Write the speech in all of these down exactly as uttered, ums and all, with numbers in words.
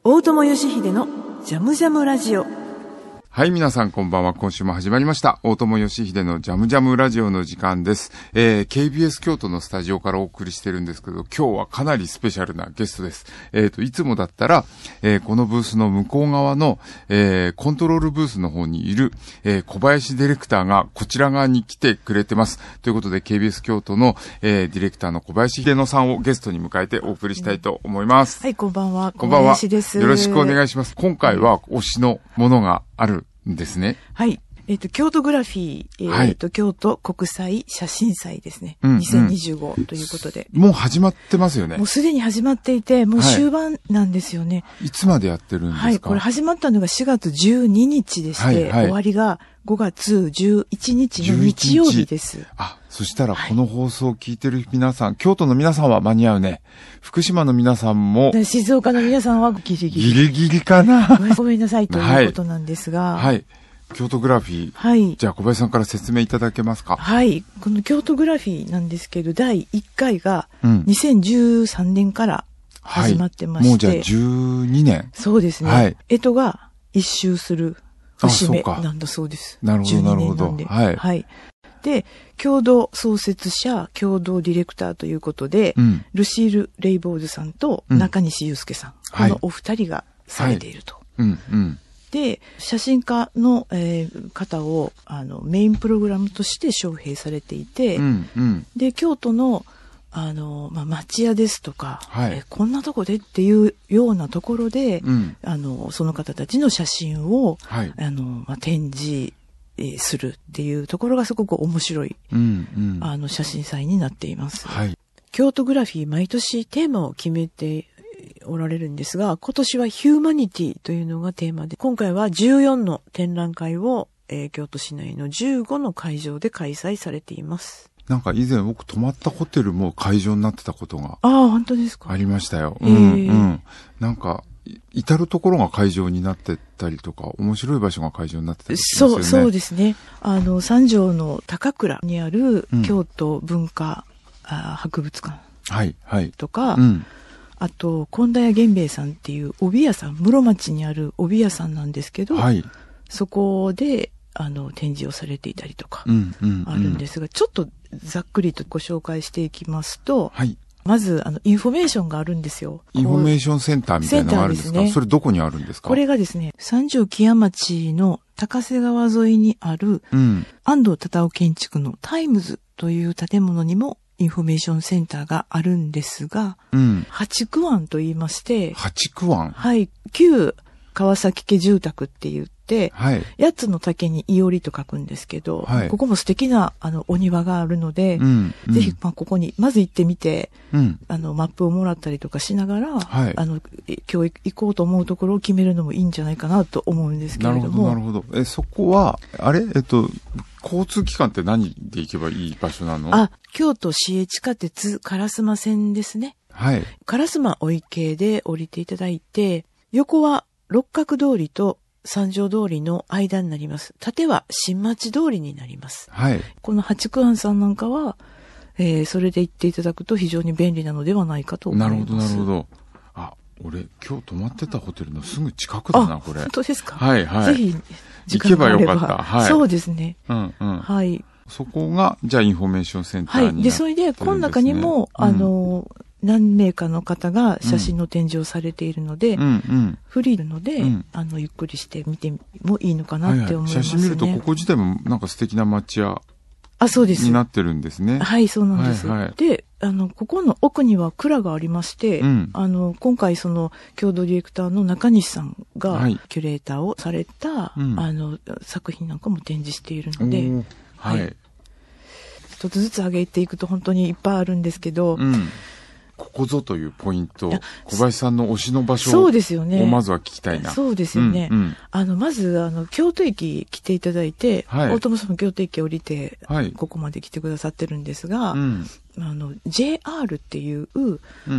大友義秀のジャムジャムラジオ。 はい、皆さんこんばんは。今週も始まりました。大友義秀のジャムジャムラジオの時間です。えー、ケービーエス 京都のスタジオからお送りしてるんですけど、今日はかなりスペシャルなゲストです。えっと、いつもだったら、えー、このブースの向こう側の、えー、コントロールブースの方にいる、えー、小林ディレクターがこちら側に来てくれてます。ということで、ケービーエス 京都の、えー、ディレクターの小林秀乃さんをゲストに迎えてお送りしたいと思います。 はい、こんばんは。 こんばんは。 小林です。 よろしくお願いします。今回は推しのものがあるんですね。 はい。えっ、ー、と、京都グラフィー、えっ、ー、 はい、 と、京都国際写真祭ですね。 うんうん、 にせんにじゅうごということで。 もう始まってますよね。 もうすでに始まっていて、もう終盤なんですよね。 はい、いつまでやってるんですか？ はい、これ始まったのがしがつじゅうににちでして、はいはい、終わりがごがつじゅういちにちの日曜日です。 あ、そしたらこの放送を聞いてる皆さん、はい、京都の皆さんは間に合うね。福島の皆さんも。 静岡の皆さんはギリギリ。 ギリギリかな。 ごめんなさいということなんですが。 はい。はい京都グラフィー。はい。じゃあ小林さんから説明いただけますか？ はい。この京都グラフィーなんですけど、だいいっかいがにせんじゅうさんねんから始まってまして。 はい、もうじゃあじゅうにねん。 そうですね。はい。干支が一周する節目なんだそうです。 なるほど、なるほど。 はい。はい。で、共同創設者、共同ディレクターということで、うん、ルシール・レイボーズさんと中西祐介さん、うん、このお二人がされていると。はい、うんうんで、写真家の、えー、方をあのメインプログラムとして招聘されていて、うんうん、で、京都の、あの、まあ、町屋ですとか、はいえー、こんなとこでっていうようなところで、うん、あの、その方たちの写真を、はい、あの、まあ、展示、えー、するっていうところがすごく面白い、うんうん、あの、写真祭になっています。はい、京都グラフィー毎年テーマを決めておられるんですが、今年はヒューマニティというのがテーマで、今回はじゅうよんの展覧会を、えー、京都市内のじゅうごの会場で開催されています。 なんか以前僕泊まったホテルも会場になってたことがああ、本当ですか？ ありましたよ。うん、うん。なんか、至るところが会場になってたりとか、面白い場所が会場になってたりしますよね。 そう、そうですね。あの、三条の高倉にある京都文化、うん、あ博物館はいはい。 とか、うんあと、本田屋源兵衛さんっていう帯屋さん、室町にある帯屋さんなんですけど、はい、そこで、あの、展示をされていたりとか、うんうんうん、あるんですが、ちょっとざっくりとご紹介していきますと、はい、まず、あの、インフォメーションがあるんですよ。 インフォメーションセンターみたいなのがあるんですか？センターですね。それどこにあるんですか？ これがですね、三条木屋町の高瀬川沿いにある、うん、安藤忠雄建築のタイムズという建物にも、インフォメーションセンターがあるんですが、うん、八九庵と言いまして、 八九庵はい、旧川崎家住宅って言って、はい、八つの竹にいおりと書くんですけど、はい、ここも素敵なあのお庭があるので、うんうん、ぜひ、まあ、ここにまず行ってみて、うん、あのマップをもらったりとかしながら、はい、あの今日行こうと思うところを決めるのもいいんじゃないかなと思うんですけれども。 なるほど、なるほど。え、そこはあれえっと交通機関って何で行けばいい場所なの？ あ、京都市営地下鉄烏丸線ですね。はい。烏丸お池で降りていただいて、横は六角通りと三条通りの間になります。縦は新町通りになります。はい。この八九庵さんなんかは、えー、それで行っていただくと非常に便利なのではないかと思います。 なるほど、なるほど。あ、俺今日泊まってたホテルのすぐ近くだな、これ。 本当ですか？ はいはい。 ぜひ、 行けばよかった。はい。 そうですね。 うんうん。はい。そこが、じゃあインフォメーションセンターになってるんですね。 はい。で、それで、この中にも、うん、あの、何名かの方が写真の展示をされているので、うんうん、フリーなので、うん、あの、ゆっくりして見てもいいのかなって思いますね。はいはい、写真見ると、ここ自体もなんか素敵な町屋あ、そうです。 になってるんですね。 はい、そうなんです。はいはい、で、あの、ここの奥には蔵がありまして、うん、あの、今回その、共同ディレクターの中西さんが、キュレーターをされた、はい、あの、作品なんかも展示しているので、はい、はい。一つずつ上げていくと本当にいっぱいあるんですけど、うんここぞというポイント、小林さんの推しの場所そうですよね。 をまずは聞きたいな。 そうですよね。うんうん、あの、まず、あの、京都駅来ていただいて、はい、大友さんも京都駅降りて、はい、ここまで来てくださってるんですが、うん、あの、ジェイアール っていう、うん、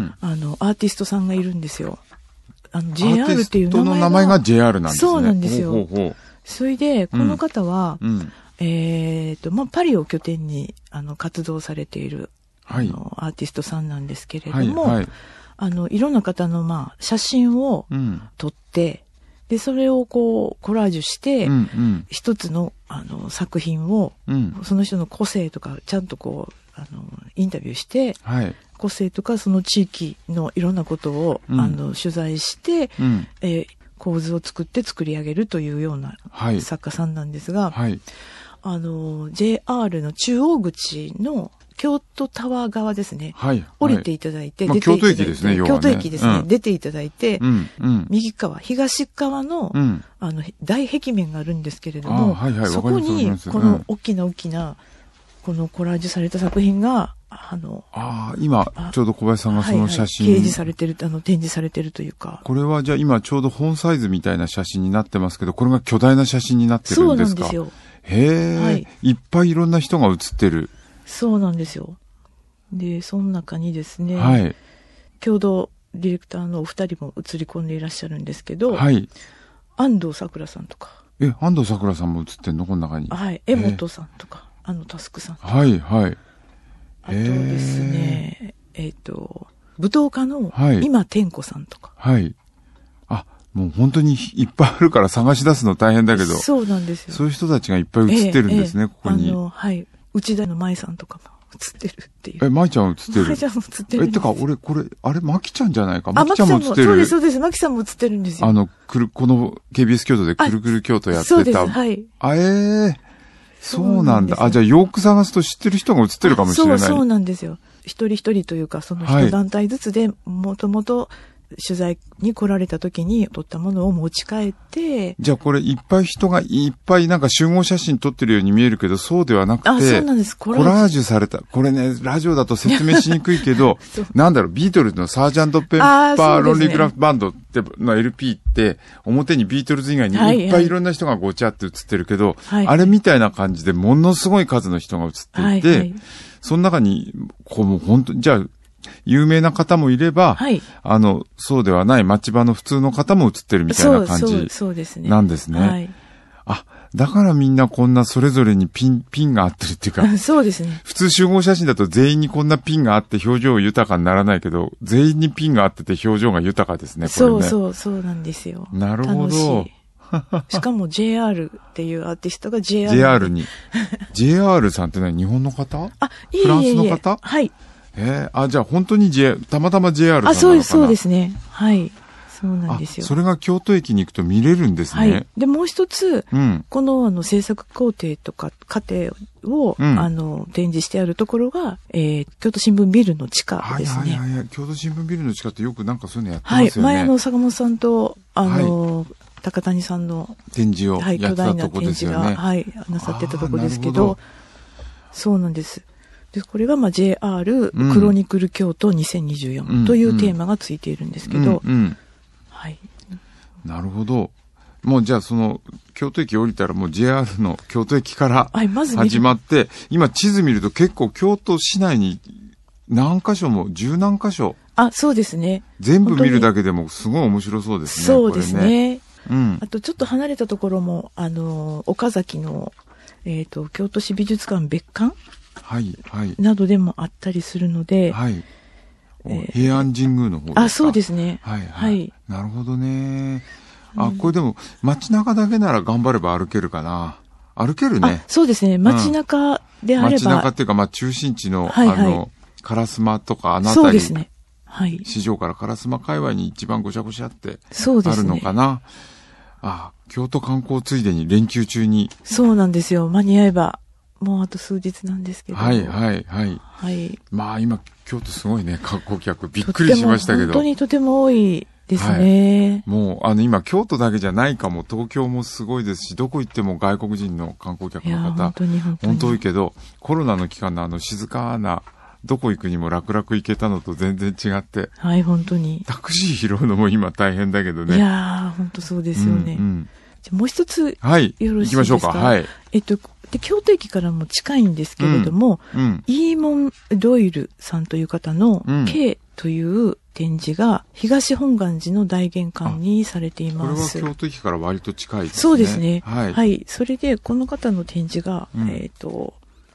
あの、アーティストさんがいるんですよ。あの、ジェイアール っていう名前が。アーティストの名前が ジェイアール なんですね。 そうなんですよ。ほうほうほうそれで、この方は、うん、えっと、まあ、パリを拠点に、あの、活動されている、はい、あのアーティストさんなんですけれども、はいはい、 あの、いろんな方の、まあ、写真を撮って、うん、で、それをこう、コラージュして、うんうん、一つの、あの、作品を、うん、その人の個性とか、ちゃんとこう、あの、インタビューして、はい、個性とか、その地域のいろんなことを、うん、あの、取材して、うん、えー、構図を作って作り上げるというような作家さんなんですが、はいはい、あの、ジェイアール の中央口の京都タワー側ですね。はい。降りていただいて、 はい、 出ていただいて、 まあ、京都駅ですね、要はね。 京都駅ですね。うん、出ていただいて、 うんうん、 右側、東側の、うん、あの、大壁面があるんですけれども、 はいはい、 そこに、この大きな大きな、このコラージュされた作品が、あの、 ああ、今、ちょうど小林さんがその写真、 はいはい、掲示されてる、あの、展示されてるというか。 これはじゃあ今ちょうど本サイズみたいな写真になってますけど、これが巨大な写真になってるんですか？ そうなんですよ。 へえ、はい、いっぱいいろんな人が写ってる。 そうなんですよ。で、その中にですね、はい、共同ディレクターのお二人も映り込んでいらっしゃるんですけど、はい、安藤サクラさんとか。 え、安藤サクラさんも写ってんのこの中に。 はい、江本さんとか、あのタスクさんとか。 はい、はい。 あとですね、えっ、ー、と、舞踏家の今天子さんとか。 はい。あ、もう本当にいっぱいあるから探し出すの大変だけど。 そうなんですよ。 そういう人たちがいっぱい写ってるんですね、えーえー、ここに。 あの、はい。内田の舞さんとかも写ってるっていう。 え、舞ちゃん写ってる？ 舞ちゃんも写ってる。 え、てか俺、これ、あれ、舞ちゃんじゃないか？舞ちゃんも写ってる。 そうです、そうです。舞さんも写ってるんですよ。 あの、くる、この ケービーエス 京都でくるくる京都やってた。 そうです、はい。 あ、ええー。そうなんだ。あ、じゃあよく探すと知ってる人が写ってるかもしれない。 そう、そうなんですよ。一人一人というか、その一団体ずつで、もともと取材に来られた時に撮ったものを持ち帰って、 じゃあこれいっぱい人がいっぱいなんか集合写真撮ってるように見えるけど、そうではなくて、 あ、そうなんです。 コラージュ。コラージュされた。これね、ラジオだと説明しにくいけど、なんだろう、ビートルズのサージャント・ペッパー・ロンリー・クラフト・バンドっての エルピーって、表にビートルズ以外にいっぱいいろんな人がごちゃって写ってるけど、はいはい、あれみたいな感じでものすごい数の人が写っていて、はいはい、その中に、こうもう本当じゃあ、有名な方もいれば、はい、あの、そうではない町場の普通の方も写ってるみたいな感じなんですね。はい、あ、だからみんなこんなそれぞれにピン、ピンが合ってるっていうか、 そうですね。 普通集合写真だと全員にこんなピンがあって表情豊かにならないけど、全員にピンがあってて表情が豊かですね、これね。 そうそう、そうなんですよ。 なるほど。 しかも ジェイアール っていうアーティストが ジェイアール。 ジェイアール に。ジェイアール さんって何？日本の方？ あ、いえいえいえ。 フランスの方？ はい。 えー、あ、じゃあ本当に J、たまたま ジェイアール さんなのかな？ あ、そうです、そうですね。はい。そうなんですよ。 それが京都駅に行くと見れるんですね。はい。 で、もう一つ、うん、このあの制作工程とか過程を、うん、あの展示してあるところが、えー、京都新聞ビルの地下ですね。はいはいはい。 京都新聞ビルの地下ってよくなんかそういうのやってますよね。 はい。前の坂本さんと、あの、はい、高谷さんの展示をやってたとこですよね。 はい、巨大な展示が、はい、なさってたとこですけど、どそうなんです。で、これがまあ ジェイアール クロニクル京都にせんにじゅうよんというテーマがついているんですけど、うんうん、はい。 なるほど。もうじゃあその京都駅降りたらもう ジェイアール の京都駅から始まって、はい、今地図見ると結構京都市内に何箇所も十何箇所。 あ、そうですね。 全部見るだけでもすごい面白そうですね。 そうですね。 ね、うん。 あとちょっと離れたところも、あの、岡崎の、えっと、京都市美術館別館はい、はい。 などでもあったりするので。 はい。えー、平安神宮の方ですか？ あ、そうですね。 はい、はい。はい。なるほどね。あ、これでも街中だけなら頑張れば歩けるかな。歩けるね。 そうですね。街中であれば。うん、 街中っていうか、まあ中心地の、はいはい、あの、烏丸とかあの辺り。そうですね。はい。市場から烏丸界隈に一番ごちゃごちゃってあるのかな。あ、京都観光ついでに連休中に。 そうなんですよ。間に合えば。もうあと数日なんですけど。 はいはいはい。 はい。 まあ今、京都すごいね、観光客。びっくりしましたけど。 本当にとても多いですね。 はい、もう、あの今、京都だけじゃないかも、東京もすごいですし、どこ行っても外国人の観光客の方、 本当に本当に。 本当多いけど、コロナの期間のあの静かな、どこ行くにも楽々行けたのと全然違って。 はい、本当に。 タクシー拾うのも今大変だけどね。 いやー、本当そうですよね。うんうん、じゃもう一つ、 はい。 よろしいですか？ 行きましょうか。はい。 えっと、で、京都駅からも近いんですけれども、うんうん、イーモン・ドイルさんという方の、うん、K という展示が東本願寺の大玄関にされています。 これは京都駅から割と近いですね。 そうですね。はい。はい。それで、この方の展示が、うん、えっと、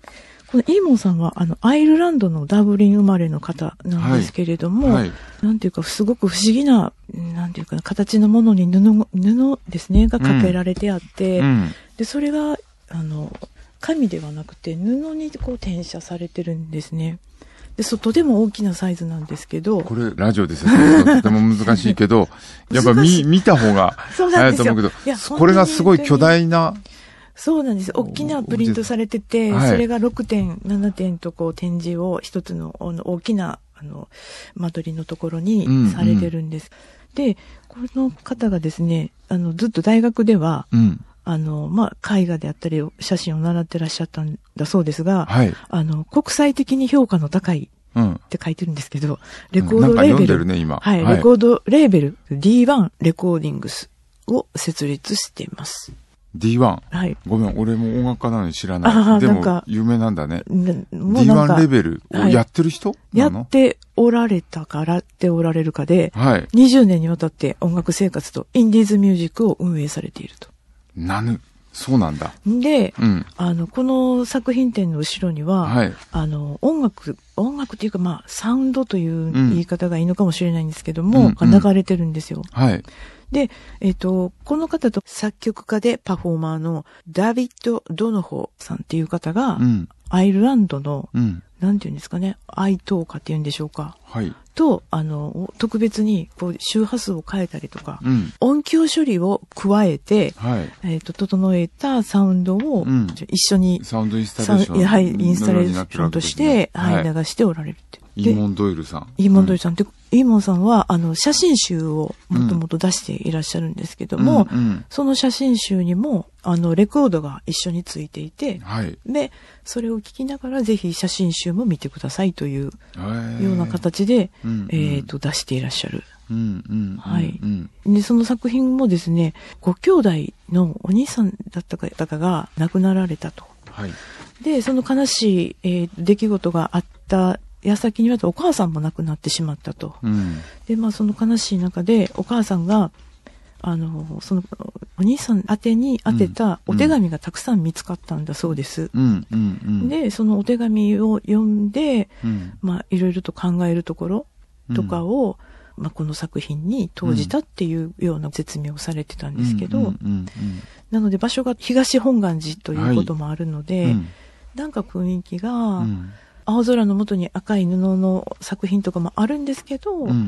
このイーモンさんは、あの、アイルランドのダブリン生まれの方なんですけれども、はいはい、なんていうか、すごく不思議な、なんていうかな、形のものに布、布ですね、がかけられてあって、うん、で、それが、あの、紙ではなくて、布にこう転写されてるんですね。で、外でも大きなサイズなんですけど。 これ、ラジオですよ。とても難しいけど、やっぱ見、見た方が早いと思うけど、これがすごい巨大な、 そうなんです。大きなプリントされてて、はい、それがろくてん、ななてんとこう展示を一つのあの大きなあの間取りのところにされてるんです。うんうん、で、この方がですね、あのずっと大学では、うん、あの、まあ、絵画であったり写真を習ってらっしゃったんだそうですが、はい、あの、国際的に評価の高いって書いてるんですけど、うん、レコードレーベル、 ね、今はい、はい、レコードレーベル ディーワン レコーディングスを設立しています。 ディーワン? はい。 ごめん、俺も音楽家なのに知らない。でも、有名なんだね。ディーワン レベルをやってる人、はい、 やっておられたか、やっておられるかで、はい、にじゅうねんにわたって音楽生活とインディーズミュージックを運営されていると。 なぬ、そうなんだ。 で、うん、あの、この作品展の後ろには、はい、あの、音楽、音楽っていうか、まあ、サウンドという言い方がいいのかもしれないんですけども、うん、流れてるんですよ。はい。で、えっと、この方と作曲家でパフォーマーのダビッド・ドノホさんっていう方が、うん、アイルランドの、うん、なんていうんですかね、愛党家っていうんでしょうか。はい。と、あの、特別に、こう、周波数を変えたりとか、うん、音響処理を加えて、はい。えっと、整えたサウンドを、うん、一緒に、 サウンドインスタレーション。 はい、インスタレーションとして、はい、流しておられるって。 イーモン・ドイルさん。 イーモン・ドイルさんって、うん、イーモンさんは、あの、写真集をもともと出していらっしゃるんですけども、うんうん、その写真集にも、あの、レコードが一緒についていて、はい、で、それを聞きながら、ぜひ写真集も見てくださいという、ような形で、うんうん、えっと、出していらっしゃる。うんうんうんうん、はい。で、その作品もですね、ご兄弟のお兄さんだった方が亡くなられたと。はい、で、その悲しい、えー、出来事があった矢先にはお母さんも亡くなってしまったと。うん、で、まあその悲しい中でお母さんが、あの、そのお兄さん宛てに宛てたお手紙がたくさん見つかったんだそうです。うんうんうん、で、そのお手紙を読んで、うん、まあいろいろと考えるところとかを、うん、まあこの作品に投じたっていうような説明をされてたんですけど、うんうんうんうん、なので場所が東本願寺ということもあるので、はいうん、なんか雰囲気が、うん青空の下に赤い布の作品とかもあるんですけど、うんうん、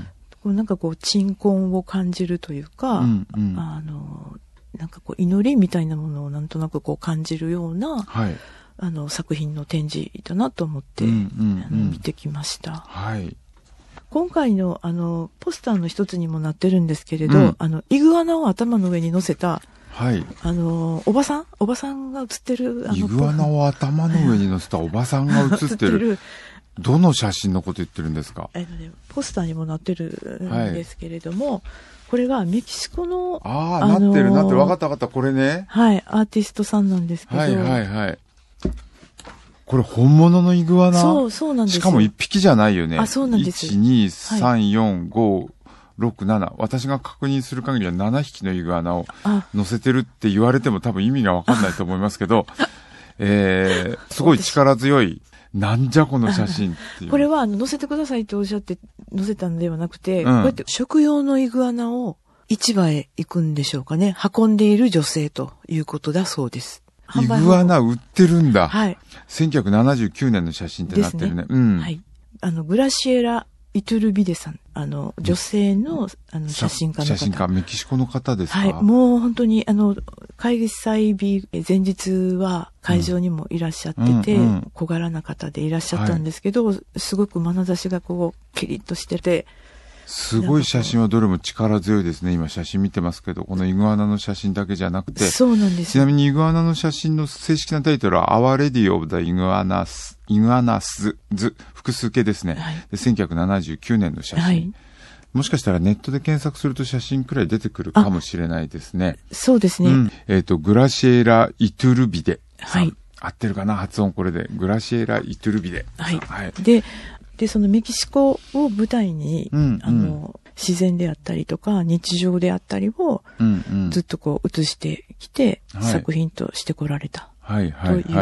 こうなんかこう鎮魂を感じるというか、うんうん、あのなんかこう祈りみたいなものをなんとなくこう感じるような、はい、あの作品の展示だなと思って、うんうんうん、あの見てきました。はい、今回のあのポスターの一つにもなってるんですけれど、うん、あのイグアナを頭の上に乗せたはい。あの、おばさんおばさんが写ってる。あのイグアナを頭の上に乗せたおばさんが写ってる。るどの写真のこと言ってるんですか？ えっとね、ポスターにもなってるんですけれども、はい、これがメキシコの。 ああ、あのー、なってるなってる。わかったわかった。これね。 はい。アーティストさんなんですけど。 はいはいはい。これ本物のイグアナ？ そう、そうなんですよ。 しかも一匹じゃないよね。 あ、そうなんです。 いち、に、さん、よん、ご、ろく、なな。私が確認する限りはななひきのイグアナを乗せてるって言われても多分意味がわかんないと思いますけど、えー、すごい力強い、なんじゃこの写真っていう。 これはあの乗せてくださいっておっしゃって乗せたんではなくて、うん、こうやって食用のイグアナを市場へ行くんでしょうかね。運んでいる女性ということだそうです。 イグアナ売ってるんだ。はい。せんきゅうひゃくななじゅうきゅうねんの写真ってなってるね。 ですね。うん。はい。あの、グラシエラ・イトゥルビデさん。あの、女性の、あの、写真家の方。 写真家、メキシコの方ですか？ はい。もう本当に、あの、開催日前日は会場にもいらっしゃってて、うんうんうん、小柄な方でいらっしゃったんですけど、はい、すごく眼差しがこう、キリッとしてて、 すごい写真はどれも力強いですね。今写真見てますけど、このイグアナの写真だけじゃなくて。 そうなんです。 ちなみにイグアナの写真の正式なタイトルは Our Lady of the Iguanas、イグアナスズ、複数形ですね。はい、でせんきゅうひゃくななじゅうきゅうねんの写真、はい。もしかしたらネットで検索すると写真くらい出てくるかもしれないですね。 そうですね。うん、 えっ、ー、と、グラシエラ・イトゥルビデ。はい。合ってるかな発音これで。グラシエラ・イトゥルビデ。 はい。はい、で、で、そのメキシコを舞台に、うんうん、あの、自然であったりとか、日常であったりを、ずっとこう映してきて、うんうん、作品としてこられた。はいはいはい。という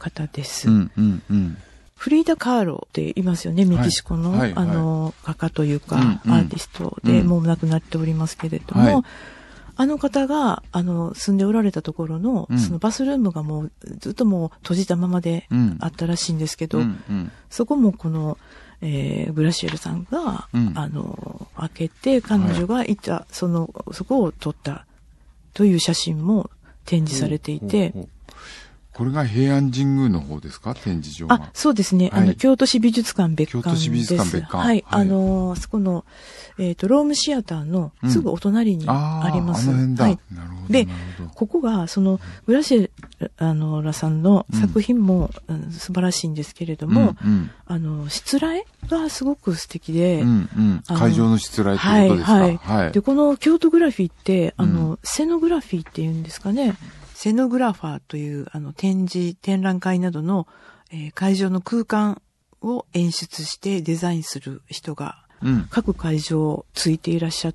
方です。 うんうんうん、 フリーダ・カーロって言いますよね、メキシコの、はいはいはい、あの、画家というか、うんうん、アーティストで、もう亡くなっておりますけれども、はい、あの方が、あの、住んでおられたところの、うん、そのバスルームがもう、ずっともう閉じたままであったらしいんですけど、うんうんうん、そこもこの、えー、グラシエルさんが、うん、あの、開けて、彼女がいた、はい、その、そこを撮ったという写真も展示されていて、ほうほうほう、 これが平安神宮の方ですか、展示場が。 あ、そうですね。はい、あの、京都市美術館別館です。京都市美術館別館。はい。はい、あの、あそこの、えっ、ー、と、ロームシアターのすぐお隣にあります。 うん、あ, あの辺だ。 はい。 なるほど。 で、ここが、その、グラシエあのラさんの作品も、うん、素晴らしいんですけれども、うんうん、あの、しつらえがすごく素敵で、うんうん、会場のしつらえってことですか。はい、はい。 はい。で、この京都グラフィーって、あの、うん、セノグラフィーっていうんですかね。セノグラファーという、あの、展示、展覧会などの、えー、会場の空間を演出してデザインする人が、うん、各会場ついていらっしゃって、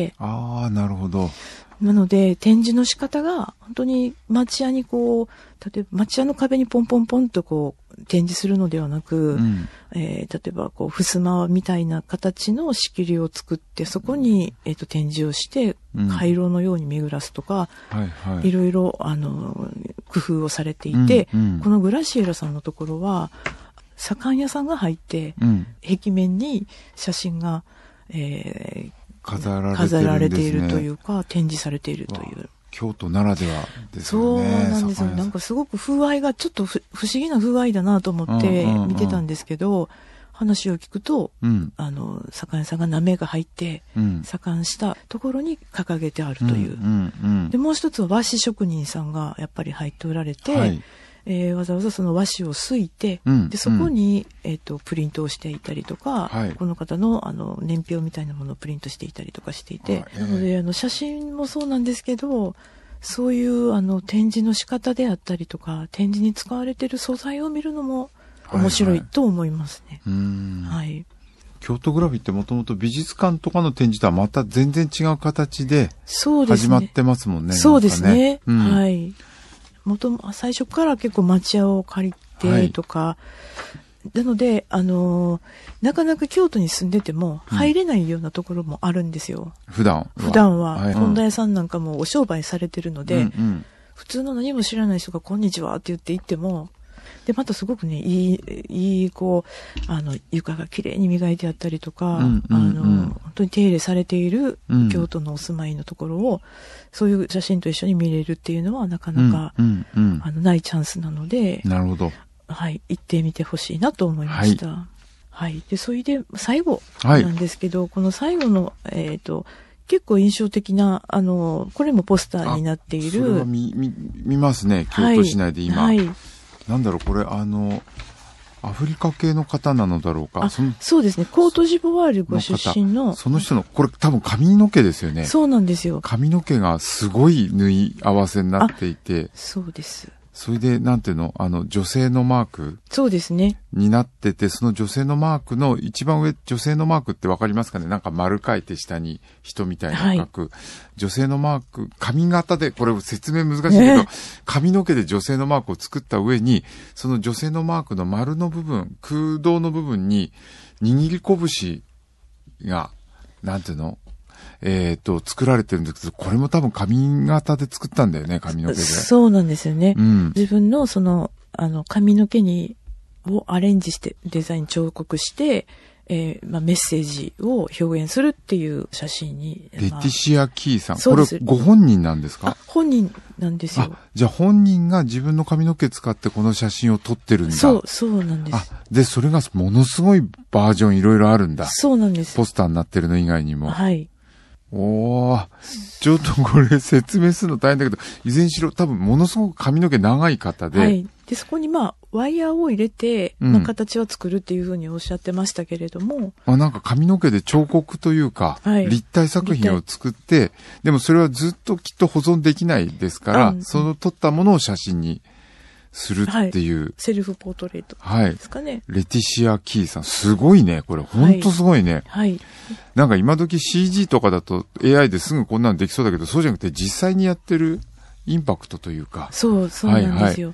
ああ、なるほど。 なので、展示の仕方が、本当に町屋にこう、例えば町屋の壁にポンポンポンとこう、展示するのではなく、うん、えー、例えばこう、襖みたいな形の仕切りを作って、そこに、えっと、展示をして、回廊のように巡らすとか、うんはいはい、いろいろ、あの、工夫をされていて、うんうん、このグラシエラさんのところは、左官屋さんが入って、うん、壁面に写真が、えー、 飾られてるんですね。 飾られているというか、展示されているという。 京都ならではですよね。 そうなんですよ。なんかすごく風合いがちょっと不思議な風合いだなと思って見てたんですけど、うんうんうん、話を聞くと、うん、あの、左官屋さんがなめが入って、うん、左官したところに掲げてあるという。うんうんうん、で、もう一つは和紙職人さんがやっぱり入っておられて、はいえー、わざわざその和紙をすいて、うん、で、そこに、うん、えっと、プリントをしていたりとか、はい、この方の、あの、年表みたいなものをプリントしていたりとかしていて、なので、あの、写真もそうなんですけど、そういう、あの、展示の仕方であったりとか、展示に使われている素材を見るのも面白いと思いますね。はい、はい、うんはい。 京都グラフィーってもともと美術館とかの展示とはまた全然違う形で始まってますもんね。 そうですね。そうですね。うん、はい。元も最初から結構町屋を借りてとか、はい、なので、あのー、なかなか京都に住んでても入れないようなところもあるんですよ。 うん、普段は。 普段は。はい、本田屋さんなんかもお商売されてるので、うんうん、普通の何も知らない人がこんにちはって言って行っても、で、またすごくね、いい、いい、こう、あの、床が綺麗に磨いてあったりとか、うんうんうん、あの、本当に手入れされている京都のお住まいのところを、うん、そういう写真と一緒に見れるっていうのはなかなか、うんうんうん、あの、ないチャンスなので、 なるほど。 はい、行ってみてほしいなと思いました。はい。はい、で、それで、最後なんですけど、はい、この最後の、えっと、結構印象的な、あの、これもポスターになっている。それは見、見、見ますね、京都市内で今。はい。はいなんだろう、これ、あの、アフリカ系の方なのだろうか。 そ, そうですね。コートジボワールご出身の。 その人の、これ多分髪の毛ですよね。 そうなんですよ。 髪の毛がすごい縫い合わせになっていて。 そうです。 それで、なんていうのあの、女性のマークそうですね。 になってて、その女性のマークの一番上、女性のマークってわかりますかねなんか丸書いて下に人みたいな書く。はい、女性のマーク、髪型で、これ説明難しいけど、えー、髪の毛で女性のマークを作った上に、その女性のマークの丸の部分、空洞の部分に、握り拳が、なんていうのえっと、作られてるんですけど、これも多分髪型で作ったんだよね、髪の毛で。 そうなんですよね。うん、自分のその、あの、髪の毛に、をアレンジして、デザイン彫刻して、えー、まあ、メッセージを表現するっていう写真に。 レティシア・キーさん。これご本人なんですか？ 本人なんですよ。 あ、じゃあ本人が自分の髪の毛使ってこの写真を撮ってるんだ。 そう、そうなんです。 あ、で、それがものすごいバージョンいろいろあるんだ。 そうなんです。 ポスターになってるの以外にも。 はい。 おー、ちょっとこれ説明するの大変だけど、いずれにしろ多分ものすごく髪の毛長い方で。 はい。で、そこにまあ、ワイヤーを入れて、うん、まあ、形を作るっていうふうにおっしゃってましたけれども。 まあ、なんか髪の毛で彫刻というか、はい、立体作品を作って、でもそれはずっときっと保存できないですから、うん、その撮ったものを写真にするっていう。はい、 セルフポートレートですかね。はい。 レティシア・キーさん、すごいね。これ、ほんとすごいね。はい。はい、なんか今時 シージー とかだと エーアイ ですぐこんなのできそうだけど、そうじゃなくて実際にやってるインパクトというか。 そう、そうなんですよ。はいはい、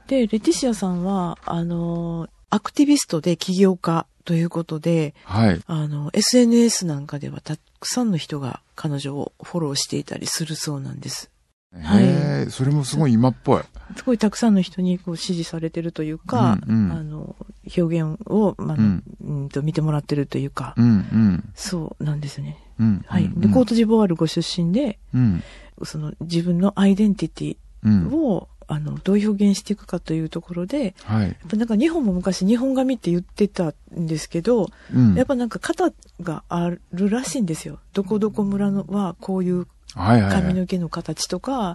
で、レティシアさんは、あの、アクティビストで起業家ということで、 はい。 あの、エスエヌエス なんかではたくさんの人が彼女をフォローしていたりするそうなんです。 はい。それもすごい今っぽい。 すごいたくさんの人にこう支持されてるというか、うんうん、あの、表現を、まあ、うん、うんと見てもらってるというか、うんうん、そうなんですね。うん、はい。で、コートジボワールご出身で、うん、その自分のアイデンティティを、うん、あの、どう表現していくかというところで、はい、やっぱなんか日本も昔日本髪って言ってたんですけど、うん、やっぱなんか型があるらしいんですよ。どこどこ村のはこういう髪の毛の形とか、はいはいはい、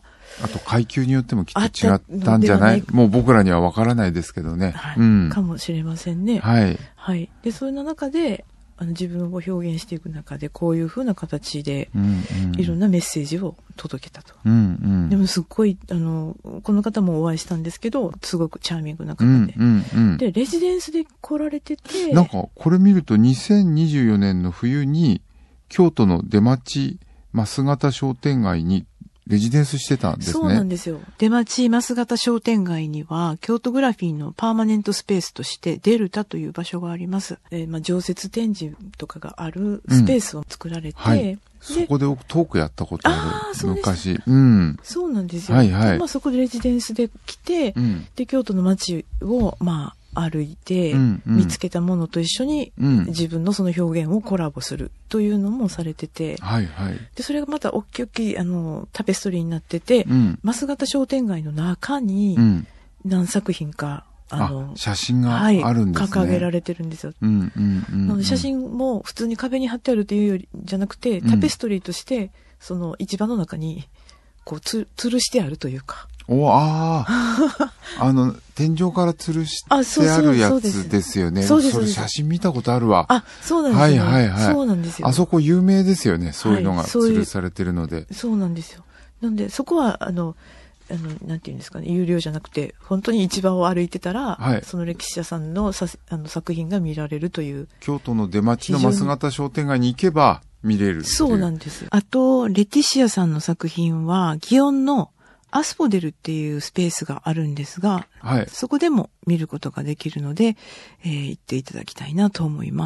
あと階級によってもきっと違ったんじゃない？もう僕らにはわからないですけどね、 はい、うん。かもしれませんね。はい。はい。で、そういう中で、あの自分を表現していく中で、こういう風な形で、いろんなメッセージを届けたと。うんうん、でもすっごい、あの、この方もお会いしたんですけど、すごくチャーミングな方で。うんうんうん、で、レジデンスで来られてて。 なんか、これ見るとにせんにじゅうよねんの冬に、京都の出町増形商店街にレジデンスしてたんですね。 そうなんですよ。出町増形商店街には、京都グラフィーのパーマネントスペースとして、デルタという場所があります。えー、まあ、常設展示とかがあるスペースを作られて、うんはい、 そこで僕トークやったことある。あそう昔。うん。 そうなんですよ。 はいはい。 まあ、そこでレジデンスで来て、うん、で、京都の街を、まあ、歩いて、うんうん、見つけたものと一緒に、うん、自分のその表現をコラボするというのもされてて、はいはい。で、それがまた大きい、あの、タペストリーになってて、うん、増形商店街の中に、何作品か、 あの、写真があるんですね。 はい、掲げられてるんですよ。うんうんうんうん、なので写真も普通に壁に貼ってあるというよりじゃなくて、タペストリーとして、その市場の中に、こう、つ、吊るしてあるというか。 お、ああ。あの、天井から吊るしてあるやつですよね。そうです。それ写真見たことあるわ。 あ、そうなんですよ、ね。 はいはいはい。 そうなんですよ。 あそこ有名ですよね。そういうのが吊るされてるので。はい、 そういう、そうなんですよ。なんで、そこは、あの、あの、なんていうんですかね、有料じゃなくて、本当に市場を歩いてたら、はい、その歴史屋さんのさあの作品が見られるという。 京都の出町の増形商店街に行けば見れる。 そうなんですよ。あと、レティシアさんの作品は、祇園のアスポデルっていうスペースがあるんですが、はい、そこでも見ることができるので、えー、行っていただきたいなと思います。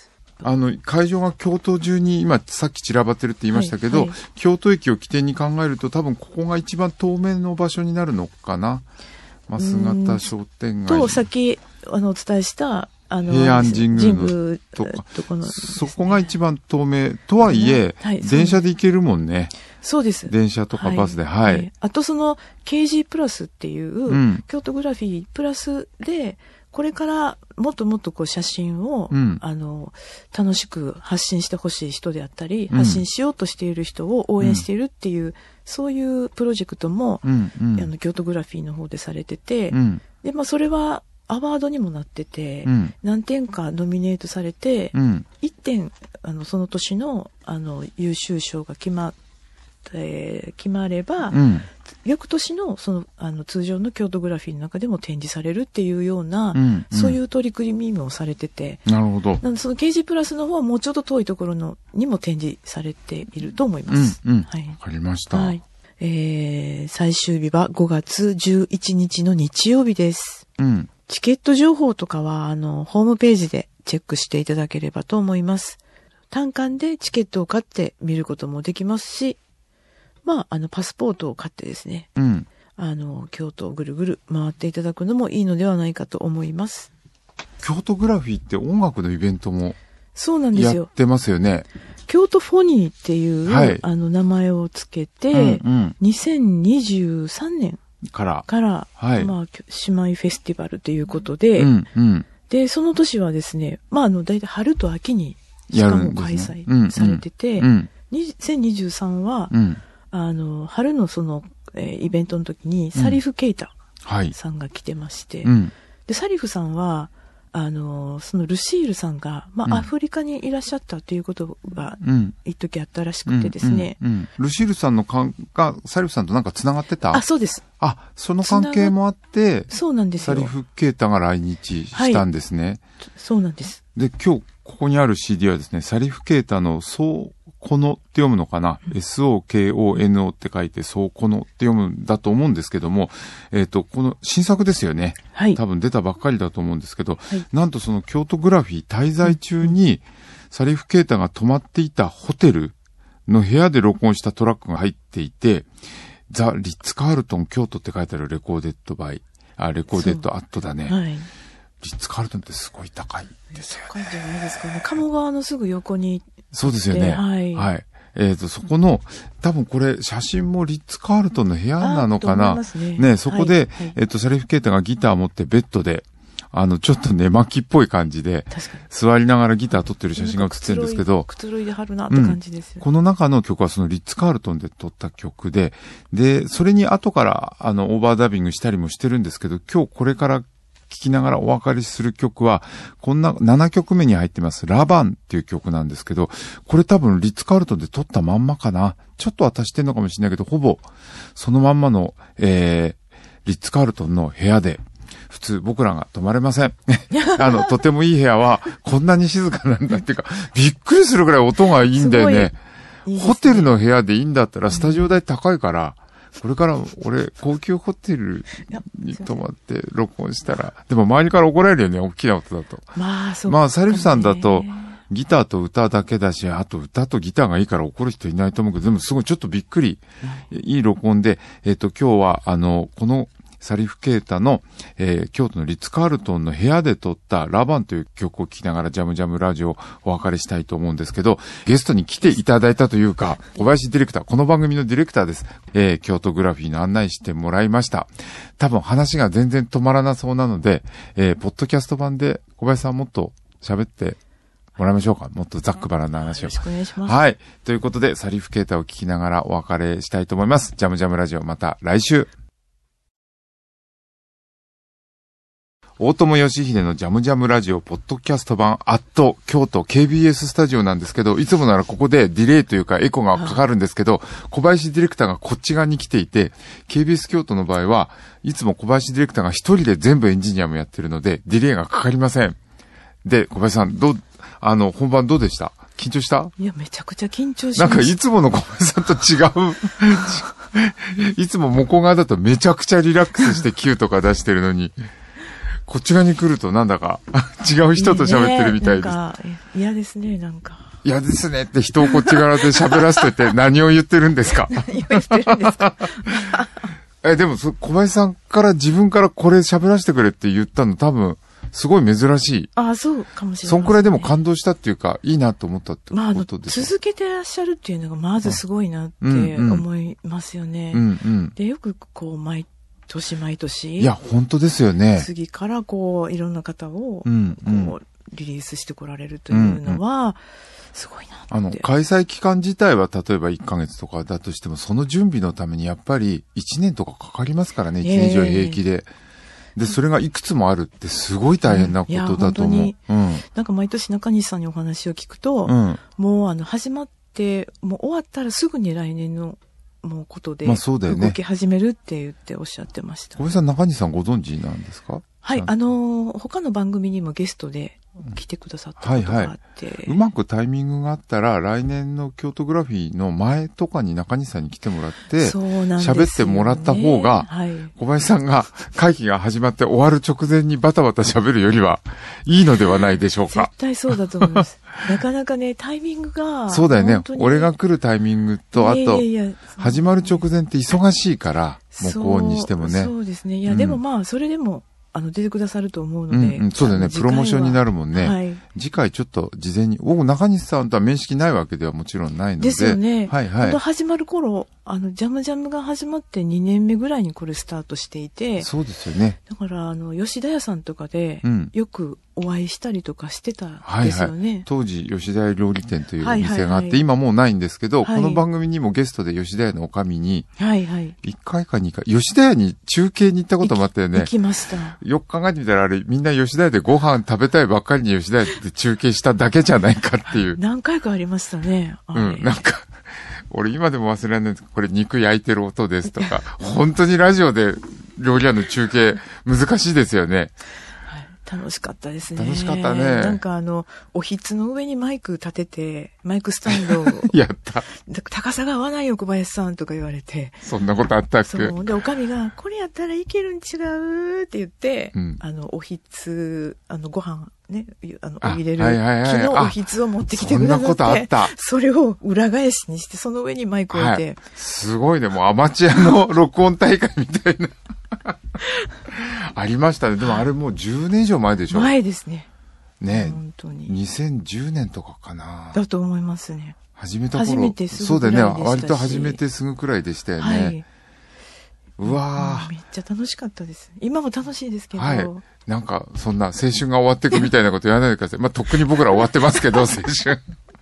あの、会場が京都中に今さっき散らばってるって言いましたけど、はいはい、京都駅を起点に考えると多分ここが一番遠目の場所になるのかな。増形商店街。 と、さっきあのお伝えしたあの平安神宮のとか、とこの、ね、そこが一番遠目とはいえ、はい、電車で行けるもんね。 そうです。 電車とかバスで、はい。はい、 あとその ケージー プラスっていう、うん、京都グラフィープラスで、これからもっともっとこう写真を、うん、あの、楽しく発信してほしい人であったり、うん、発信しようとしている人を応援しているっていう、うん、そういうプロジェクトも、うんうん、あの京都グラフィーの方でされてて、うん、で、まあそれはアワードにもなってて、うん、何点かノミネートされて、うん、いってん、あの、その年の、あの、優秀賞が決まって、えー、決まれば、うん、翌年のそのあの通常の京都グラフィーの中でも展示されるっていうような、うんうん、そういう取り組みもされてて、 なるほど。 なのでその ケージー プラスの方はもうちょっと遠いところのにも展示されていると思います。 うんうん、 はい。 わかりました。はい。 えー、最終日はごがつじゅういちにちの日曜日です。うん。チケット情報とかはあのホームページでチェックしていただければと思います。単館でチケットを買って見ることもできますし、まあ、あの、パスポートを買ってですね、うん、あの、京都をぐるぐる回っていただくのもいいのではないかと思います。 京都グラフィーって音楽のイベントもそうなんですよ。 やってますよね。 京都フォニーっていう、はい、あの、名前をつけて、うんうん、にせんにじゅうさんねんから、から、はい、まあ、姉妹フェスティバルということで、うんうん、で、その年はですね、まあ、あの、だいたい春と秋にしかも開催されてて、うんうん、にせんにじゅうさんは、うんあの、春のその、えー、イベントの時に、サリフ・ケイタさんが来てまして、うんはい、で、サリフさんは、あの、そのルシールさんが、まあ、うん、アフリカにいらっしゃったということが、うん、一時あったらしくてですね。 うんうんうん、ルシールさんの関が、サリフさんとなんか繋がってた？ あ、そうです。 あ、その関係もあって、 そうなんですよ。 サリフ・ケイタが来日したんですね。はい、 そうなんです。 で、今日、ここにある シーディー はですね、サリフ・ケイタの総このって読むのかな、うん、エスオーケーオーエヌオー って書いて、そうこのって読むんだと思うんですけども、えっと、この新作ですよね。はい。多分出たばっかりだと思うんですけど、はい、なんとその京都グラフィー滞在中に、サリフ・ケータが泊まっていたホテルの部屋で録音したトラックが入っていて、ザ・リッツ・カールトン京都って書いてあるレコーデッドバイ、あ、レコーデッドアットだね。はい。リッツ・カールトンってすごい高いですよね。高いんじゃないですかね。鴨川のすぐ横に。そうですよね。はい。はい。えっと、そこの、多分これ、写真もリッツ・カールトンの部屋なのかな。ね。ね、そこで、はいはい、えっと、サリフ・ケータがギター持ってベッドで、あの、ちょっと寝巻きっぽい感じで、座りながらギター撮ってる写真が写ってるんですけど、 くつろいではるなって感じですよ、 うん。この中の曲はそのリッツ・カールトンで撮った曲で、で、それに後から、あの、オーバーダビングしたりもしてるんですけど、今日これから聴きながらお別れする曲は、こんなななきょくめに入ってます、ラバンっていう曲なんですけど、これ多分リッツ・カールトンで撮ったまんまかな。ちょっと渡してんのかもしれないけど、ほぼ、そのまんまの、えー、リッツ・カールトンの部屋で、普通僕らが泊まれません。あの、とてもいい部屋はこんなに静かなんだっていうか、びっくりするぐらい音がいいんだよね。いいね、ホテルの部屋でいいんだったらスタジオ代高いから、うん、これから俺高級ホテルに泊まって録音したら、でも周りから怒られるよね、大きな音だと。まあ、そう、ね。まあ、サリフさんだと、ギターと歌だけだし、あと歌とギターがいいから怒る人いないと思うけど、でもすごいちょっとびっくり、うん、いい録音で、えっと、今日は、あの、この、サリフ・ケータの、えー、京都のリッツ・カールトンの部屋で撮ったラバンという曲を聴きながらジャムジャムラジオをお別れしたいと思うんですけど、ゲストに来ていただいたというか、小林ディレクター、この番組のディレクターです。えー、京都グラフィーの案内してもらいました。多分話が全然止まらなそうなので、えー、ポッドキャスト版で小林さんもっと喋ってもらいましょうか。もっとざっくばらんな話を。よろしくお願いします。はい。ということで、サリフ・ケータを聞きながらお別れしたいと思います。ジャムジャムラジオ、また来週。大友義秀のジャムジャムラジオポッドキャスト版アット京都 ケービーエス スタジオなんですけど、いつもならここでディレイというかエコがかかるんですけど、小林ディレクターがこっち側に来ていて、ケービーエス 京都の場合はいつも小林ディレクターが一人で全部エンジニアもやってるので、ディレイがかかりません。で、小林さん、どう、あの、本番どうでした？緊張した？ いや、めちゃくちゃ緊張しました。 なんかいつもの小林さんと違う。いつも向こう側だとめちゃくちゃリラックスして Q とか出してるのに、こっち側に来るとなんだか違う人と喋ってるみたいです。いいね、なんか嫌ですね、なんか。 嫌ですねって人をこっち側で喋らせてて何を言ってるんですか？ 何を言ってるんですか？ え、でも小林さんから自分からこれ喋らせてくれって言ったの多分すごい珍しい。 ああ、そうかもしれない、ね。 そんくらいでも感動したっていうか、いいなと思ったってことですか？まあ、あの、 続けてらっしゃるっていうのがまずすごいなって思いますよね。うんうん、で、よくこう、毎年毎年。 いや、本当ですよね。 次からこう、いろんな方を、うんうん、こう、リリースしてこられるというのは、すごいなって。 あの、開催期間自体は例えばいっかげつとかだとしても、その準備のためにやっぱりいちねんとかかかりますからね、いちねん以上平気で。で、それがいくつもあるってすごい大変なことだと思う。うん、 うん、なんか毎年中西さんにお話を聞くと、うん、もうあの、始まって、もう終わったらすぐに来年のもうことで、動き始めるって言っておっしゃってました。 小林さん、中西さんご存知なんですか？ はい、あのー、他の番組にもゲストで来てくださったことがあって、はいはい、 うまくタイミングがあったら、来年の京都グラフィーの前とかに中西さんに来てもらって、喋ってもらった方が、はい、小林さんが会期が始まって終わる直前にバタバタ喋るよりはいいのではないでしょうか。 絶対そうだと思います。なかなかね、タイミングが。 そうだよね。俺が来るタイミングと、あと、いやいやいや始まる直前って忙しいから、もうこうにしてもね。 そうですね。いや、うん、でもまあ、それでも、あの、出てくださると思うので。 うんうん、そうだよね。プロモーションになるもんね。はい。次回ちょっと事前に、僕、中西さんとは面識ないわけではもちろんないので。 ですよね。 はいはい。 始まる頃、あの、ジャムジャムが始まってにねんめぐらいにこれスタートしていて。 そうですよね。 だから、あの、吉田屋さんとかで、よくお会いしたりとかしてたんですよね。はいはい、 当時、吉田屋料理店というお店があって、はいはいはい、今もうないんですけど、はい、この番組にもゲストで吉田屋のおかみに、はいはい。いっかいかにかい、吉田屋に中継に行ったこともあったよね。 行きました。 よく考えてみたら、あれ、みんな吉田屋でご飯食べたいばっかりに吉田屋で中継しただけじゃないかっていう。 何回かありましたね。 うん、なんか、俺今でも忘れられないんですけど、これ肉焼いてる音ですとか、本当にラジオで料理屋の中継難しいですよね。 楽しかったですね。 楽しかったね。 なんかあの、おひつの上にマイク立てて、マイクスタンドを。 やった。 高さが合わないよ、小林さんとか言われて。 そんなことあったっけ？ そう。で、おかみが、これやったらいけるん違うって言って、うん、あの、おひつ、あの、ご飯ね、あの、入れる、はいはいはい、木のおひつを持ってきてくださって。そんなことあった。それを裏返しにして、その上にマイクを置いて。はい、 すごいね、もうアマチュアの録音大会みたいな。ありましたね。でもあれもうじゅうねん以上前でしょ？ 前ですね。 ねえ。 本当に。 にせんじゅうねんとかかな。 だと思いますね。 始めた頃。 初めてすぐそうだよね。 くらいでしたし。 割と始めてすぐくらいでしたよね。はい。うわー、めっちゃ楽しかったです。今も楽しいですけど。 はい。なんか、そんな青春が終わっていくみたいなこと言わないでください。まあ、とっくに僕ら終わってますけど、青春。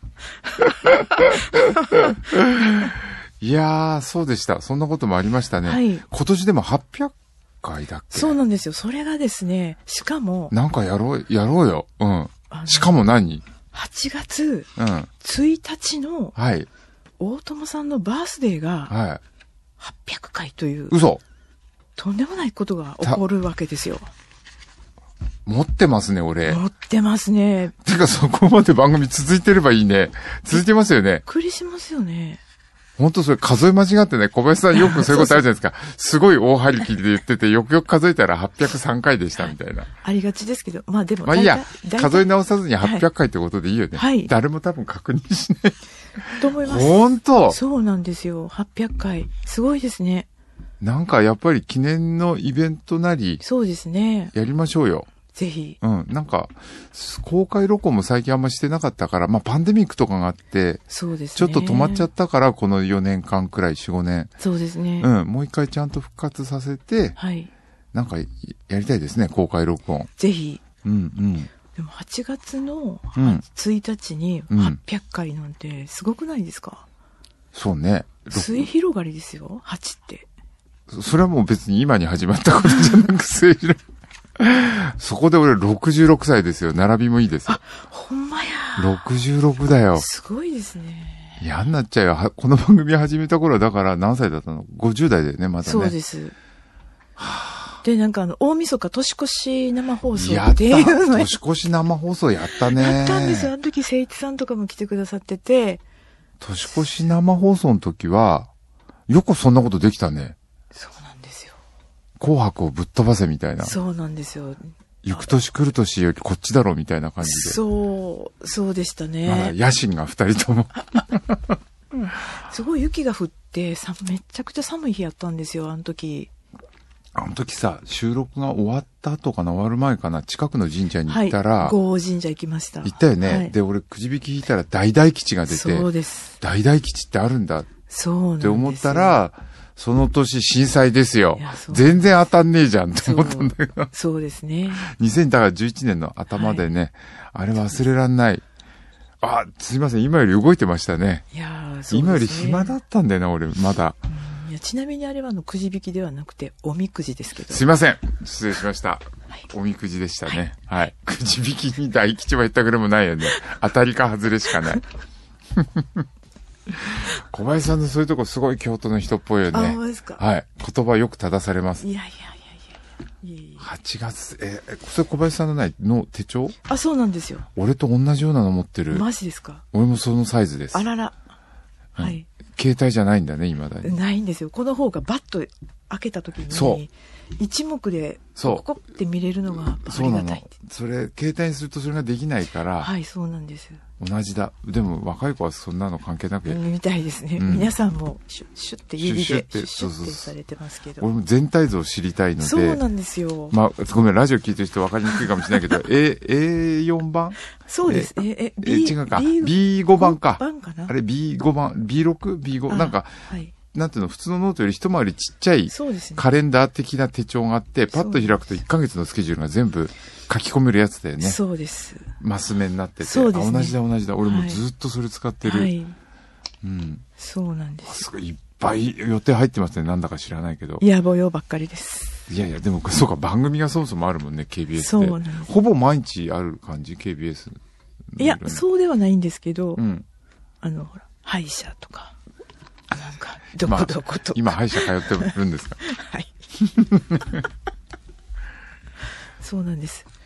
いやー、そうでした。そんなこともありましたね。はい。今年でもはっぴゃっかいだっけ？ そうなんですよ。それがですね、しかも。 なんかやろう、やろうよ。うん。しかも何？ はちがつついたちの、はい。大友さんのバースデーが、はい。はっぴゃっかいという。 嘘。 とんでもないことが起こるわけですよ。 持ってますね、俺。 持ってますね。 てか、そこまで番組続いてればいいね。続いてますよね。びっくりしますよね。 本当それ数え間違ってね、小林さんよくそういうことあるじゃないですか。そうそう、すごい大張り切りで言ってて、よくよく数えたらはっぴゃくさんかいでしたみたいな。 ありがちですけど、まあでも。 まあいいや、数え直さずにはっぴゃっかいってことでいいよね。 はい。 誰も多分確認しない。 と思います。 本当？ そうなんですよ。はっぴゃっかい。すごいですね。 なんかやっぱり記念のイベントなり。 そうですね。 やりましょうよ。 ぜひ。 うん。なんか、公開録音も最近あんましてなかったから、まあパンデミックとかがあって、 そうですね。 ちょっと止まっちゃったから、このよねんかんくらい、よん、ごねん。 そうですね。 うん。もう一回ちゃんと復活させて、はい。なんか、やりたいですね、公開録音。 ぜひ。 うんうん。 でもはちがつのついたちにはっぴゃっかいなんてすごくないですか？ うん、そうね。 末広がりですよ、はちって。 それはもう別に今に始まったことじゃなく、末広がり。そこで俺ろくじゅうろくさいですよ。並びもいいですよ。 あ、ほんまや。 ろくじゅうろくだよ。 すごいですね。 嫌になっちゃうよ。この番組始めた頃だから何歳だったの？ ごじゅう 代だよね、まだね。 そうです。はあ、で、なんかあの、大晦日年越し生放送っていうのやった。年越し生放送やったね。 やったんですよ。あの時、聖一さんとかも来てくださってて。 年越し生放送の時は、よくそんなことできたね。 そうなんですよ。 紅白をぶっ飛ばせみたいな。 そうなんですよ。 行く年来る年よりこっちだろうみたいな感じで。 そう、そうでしたね。 まだ野心が二人とも、 うん。すごい雪が降ってさ、めちゃくちゃ寒い日やったんですよ、あの時。 あの時さ、収録が終わった後かな、終わる前かな、近くの神社に行ったら、 はい、郷神社行きました。 行ったよね。はい、で、俺くじ引き引いたら大々吉が出て、 そうです。 大々吉ってあるんだ。 そうなんです。 って思ったら、その年震災ですよ。全然当たんねえじゃんって思ったんだけど。 そう、そうですね。 にせんじゅういちねんの頭でね、はい、あれ忘れらんない。あ、すいません、今より動いてましたね。 いやー、そうですね。 今より暇だったんだよな、俺、まだ。 うん、いや、ちなみにあれはあの、くじ引きではなくて、おみくじですけど。 すいません。失礼しました。はい、おみくじでしたね。はい。はい、くじ引きに大吉は言ったくれもないよね。当たりか外れしかない。小林さんのそういうとこすごい京都の人っぽいよね。 あ、そうですか。 はい。言葉よく正されます。 いやいやいやいやいや。 はちがつ、え、それ小林さんのないの手帳？ あ、そうなんですよ。 俺と同じようなの持ってる。 マジですか？ 俺もそのサイズです。 あらら。はい。 携帯じゃないんだね、未だに。 ないんですよ。この方がバッと開けた時に。そう。一目で、ここって見れるのがありがたい。 そうなの。それ、携帯にするとそれができないから。 はい、そうなんです。 同じだ。でも若い子はそんなの関係なくやる。みたいですね。うん、皆さんもシュッシュッて指でシュッシュッシュッてされてますけど。 俺も全体像を知りたいので。 そうなんですよ。 まあ、ごめん、ラジオ聞いてる人分かりにくいかもしれないけど、A、エーよん 番？ そうです。え、え、 B、違うか。ビーご 番か。 番かな？ あれ ビーご 番、ビーろく？ビーご？ なんか、はい。なんていうの、普通のノートより一回りちっちゃいカレンダー的な手帳があって、パッと開くといっかげつのスケジュールが全部書き込めるやつだよね。 そうです。 マス目になってて。 そうですね。 同じだ同じだ。俺もずっとそれ使ってる。はい。 うん。そうなんです。 すごいいっぱい予定入ってますね。なんだか知らないけど。 野暮用ばっかりです。 いやいや、でも、そうか、番組がそもそもあるもんね、ケービーエス で。そうなんです。ほぼ毎日ある感じ、ケービーエス。 いや、そうではないんですけど、うん、あの、ほら、歯医者とか。なんか、どこどこと。 今、歯医者通ってるんですか？ はい。そうなんです。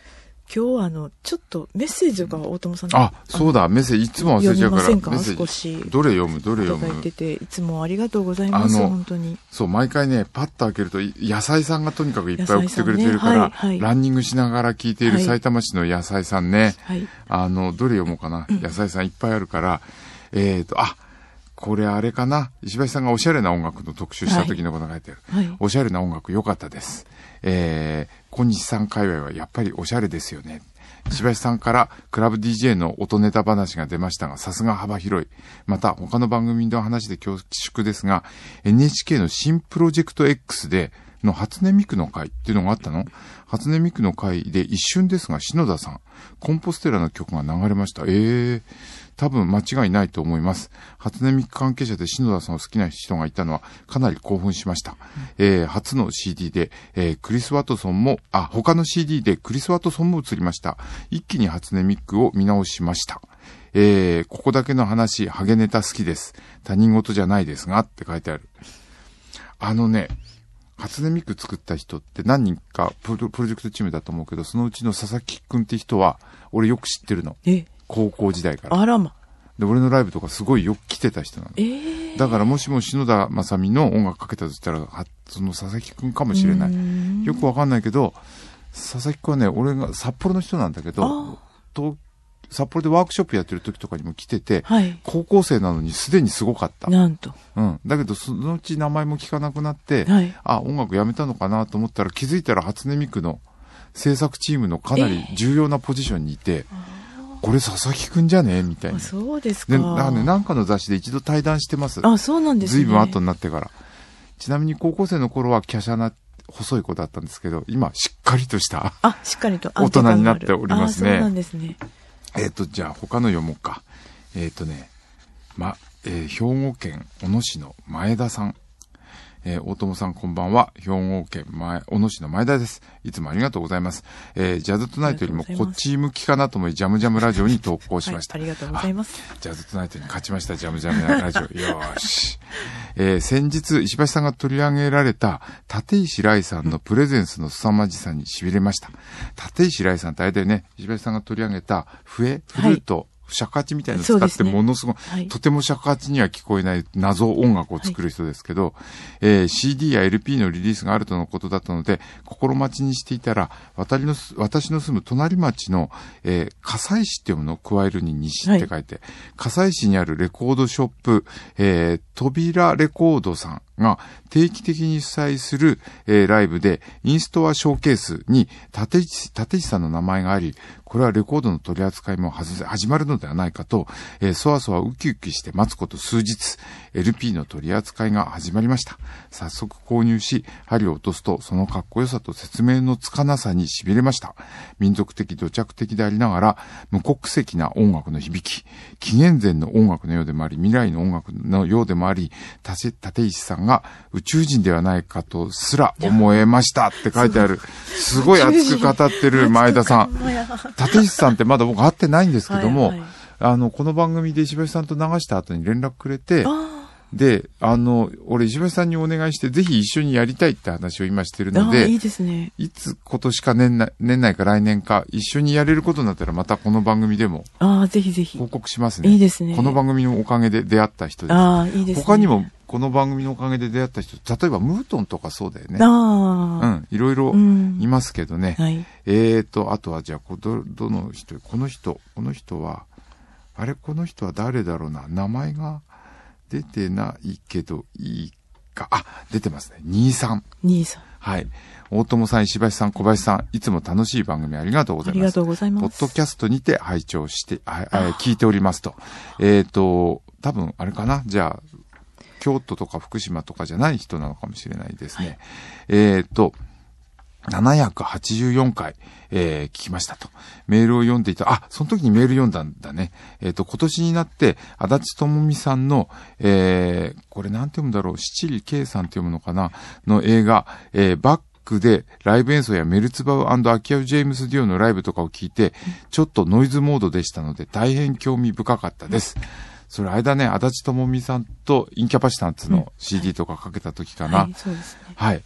今日はあの、ちょっとメッセージが大友さんあ、そうだ、メッセージ、いつも忘れちゃうから。 読みませんか、 メッセージ少し。 どれ読むどれ読むいただいてて、いつもありがとうございます、本当に。 そう、毎回ね、パッと開けると、野菜さんがとにかくいっぱい送ってくれてるから、ねはいはい、ランニングしながら聞いている埼玉市の野菜さんね。はい、あの、どれ読もうかな。うん、野菜さんいっぱいあるから、えっと、あ、これあれかな。石橋さんがおしゃれな音楽の特集した時のことが書いてある。はいはい、おしゃれな音楽良かったです。えー、小西さん界隈はやっぱりおしゃれですよね。石橋さんからクラブ ディージェー の音ネタ話が出ましたが、さすが幅広い。また他の番組の話で恐縮ですが、エヌエイチケー の新プロジェクト X での初音ミクの会っていうのがあったの？初音ミクの会で一瞬ですが、篠田さん、コンポステラの曲が流れました。えー。多分間違いないと思います。初音ミク関係者で篠田さんを好きな人がいたのはかなり興奮しました。うん、えー、初の シーディー で、えー、クリス・ワトソンも、あ、他の シーディー でクリス・ワトソンも映りました。一気に初音ミクを見直しました。えー、ここだけの話、ハゲネタ好きです。他人事じゃないですが、って書いてある。あのね、初音ミク作った人って何人かプロ、プロジェクトチームだと思うけど、そのうちの佐々木くんって人は、俺よく知ってるの。え高校時代から。 あらま。で、 俺のライブとかすごいよく来てた人なの。えー、だからもしも篠田正美の音楽かけたとしたら、その佐々木くんかもしれない。よくわかんないけど、佐々木くんはね、俺が札幌の人なんだけど、と札幌でワークショップやってる時とかにも来てて、はい、高校生なのにすでにすごかった。 なんと。 うん。だけど、そのうち名前も聞かなくなって、はい、あ、音楽やめたのかなと思ったら気づいたら初音ミクの制作チームのかなり重要なポジションにいて、えーこれ佐々木くんじゃねみたいな。 そうですか。 で、なんかね、なんかの雑誌で一度対談してます。 あ、そうなんですね。 随分後になってから。ちなみに高校生の頃は華奢な細い子だったんですけど、今しっかりとした。 あ、しっかりと。 大人になっておりますね。 あ、そうなんですね。 えっと、じゃあ他の読もうか。えっとね、ま、えー、兵庫県小野市の前田さん。えー、大友さんこんばんは。兵庫県前、小野市の前田です。いつもありがとうございます。えー、ジャズトゥナイトよりもこっち向きかなと思い、ジャムジャムラジオに投稿しました。 はい、ありがとうございます。 ジャズトゥナイトに勝ちました、ジャムジャムラジオ。よーし。えー、先日、石橋さんが取り上げられた、立石来さんのプレゼンスの凄まじさに痺れました。立石来さんってあれだよね、石橋さんが取り上げた、笛、フルート、はい尺八みたいなの使ってものすごい、ねはい、とても尺八には聞こえない謎音楽を作る人ですけど、はいえー、シーディー や エルピー のリリースがあるとのことだったので、心待ちにしていたら、私の、私の住む隣町の、えー、笠井市って読むのを加えるに西って書いて、はい、笠井市にあるレコードショップ、えー、扉レコードさんが定期的に主催する、えー、ライブで、インストアショーケースに立石、立石さんの名前があり、これはレコードの取り扱いも始まるのではないかと、えー、そわそわウキウキして待つこと数日、エルピー の取り扱いが始まりました。早速購入し、針を落とすと、そのかっこよさと説明のつかなさに痺れました。民族的土着的でありながら、無国籍な音楽の響き、紀元前の音楽のようでもあり、未来の音楽のようでもあり、立石さんが宇宙人ではないかとすら思えましたって書いてある。すごい熱く語ってる前田さん。立石さんってまだ僕会ってないんですけども、はいはい、あの、この番組で石橋さんと流した後に連絡くれて、で、あの、俺石橋さんにお願いしてぜひ一緒にやりたいって話を今してるので、 いいですね。 いつ今年か年内、年内か来年か一緒にやれることになったらまたこの番組でも、 ああ、ぜひぜひ。 報告しますね。 いいですね。 この番組のおかげで出会った人です。 ああ、いいですね。 他にもこの番組のおかげで出会った人、例えばムートンとかそうだよね。 ああ。 うん、いろいろいますけどね。 うん、はい。 えーと、あとはじゃあ、ど、どの人、この人、この人は、あれ、この人は誰だろうな。名前が出てないけどいいか。あ、出てますね。兄さん。 兄さん。 はい。大友さん、石橋さん、小林さん、いつも楽しい番組ありがとうございます。 ありがとうございます。 ポッドキャストにて拝聴して、ああ聞いておりますと。えーと、多分、あれかな。じゃあ、京都とか福島とかじゃない人なのかもしれないですね。はい、えーと、ななひゃくはちじゅうよんかい、えー、聞きましたと。メールを読んでいた。あ、その時にメール読んだんだね。えっと、今年になって、足立智美さんの、えー、これなんて読むんだろう、七里圭さんって読むのかなの映画、えー、バックでライブ演奏やメルツバウ&アキアウ・ジェームス・ディオのライブとかを聞いて、ちょっとノイズモードでしたので、大変興味深かったです。それ間ね、足立智美さんとインキャパシタンツの シーディー とかかけた時かな。 はい、そうですね。 はい。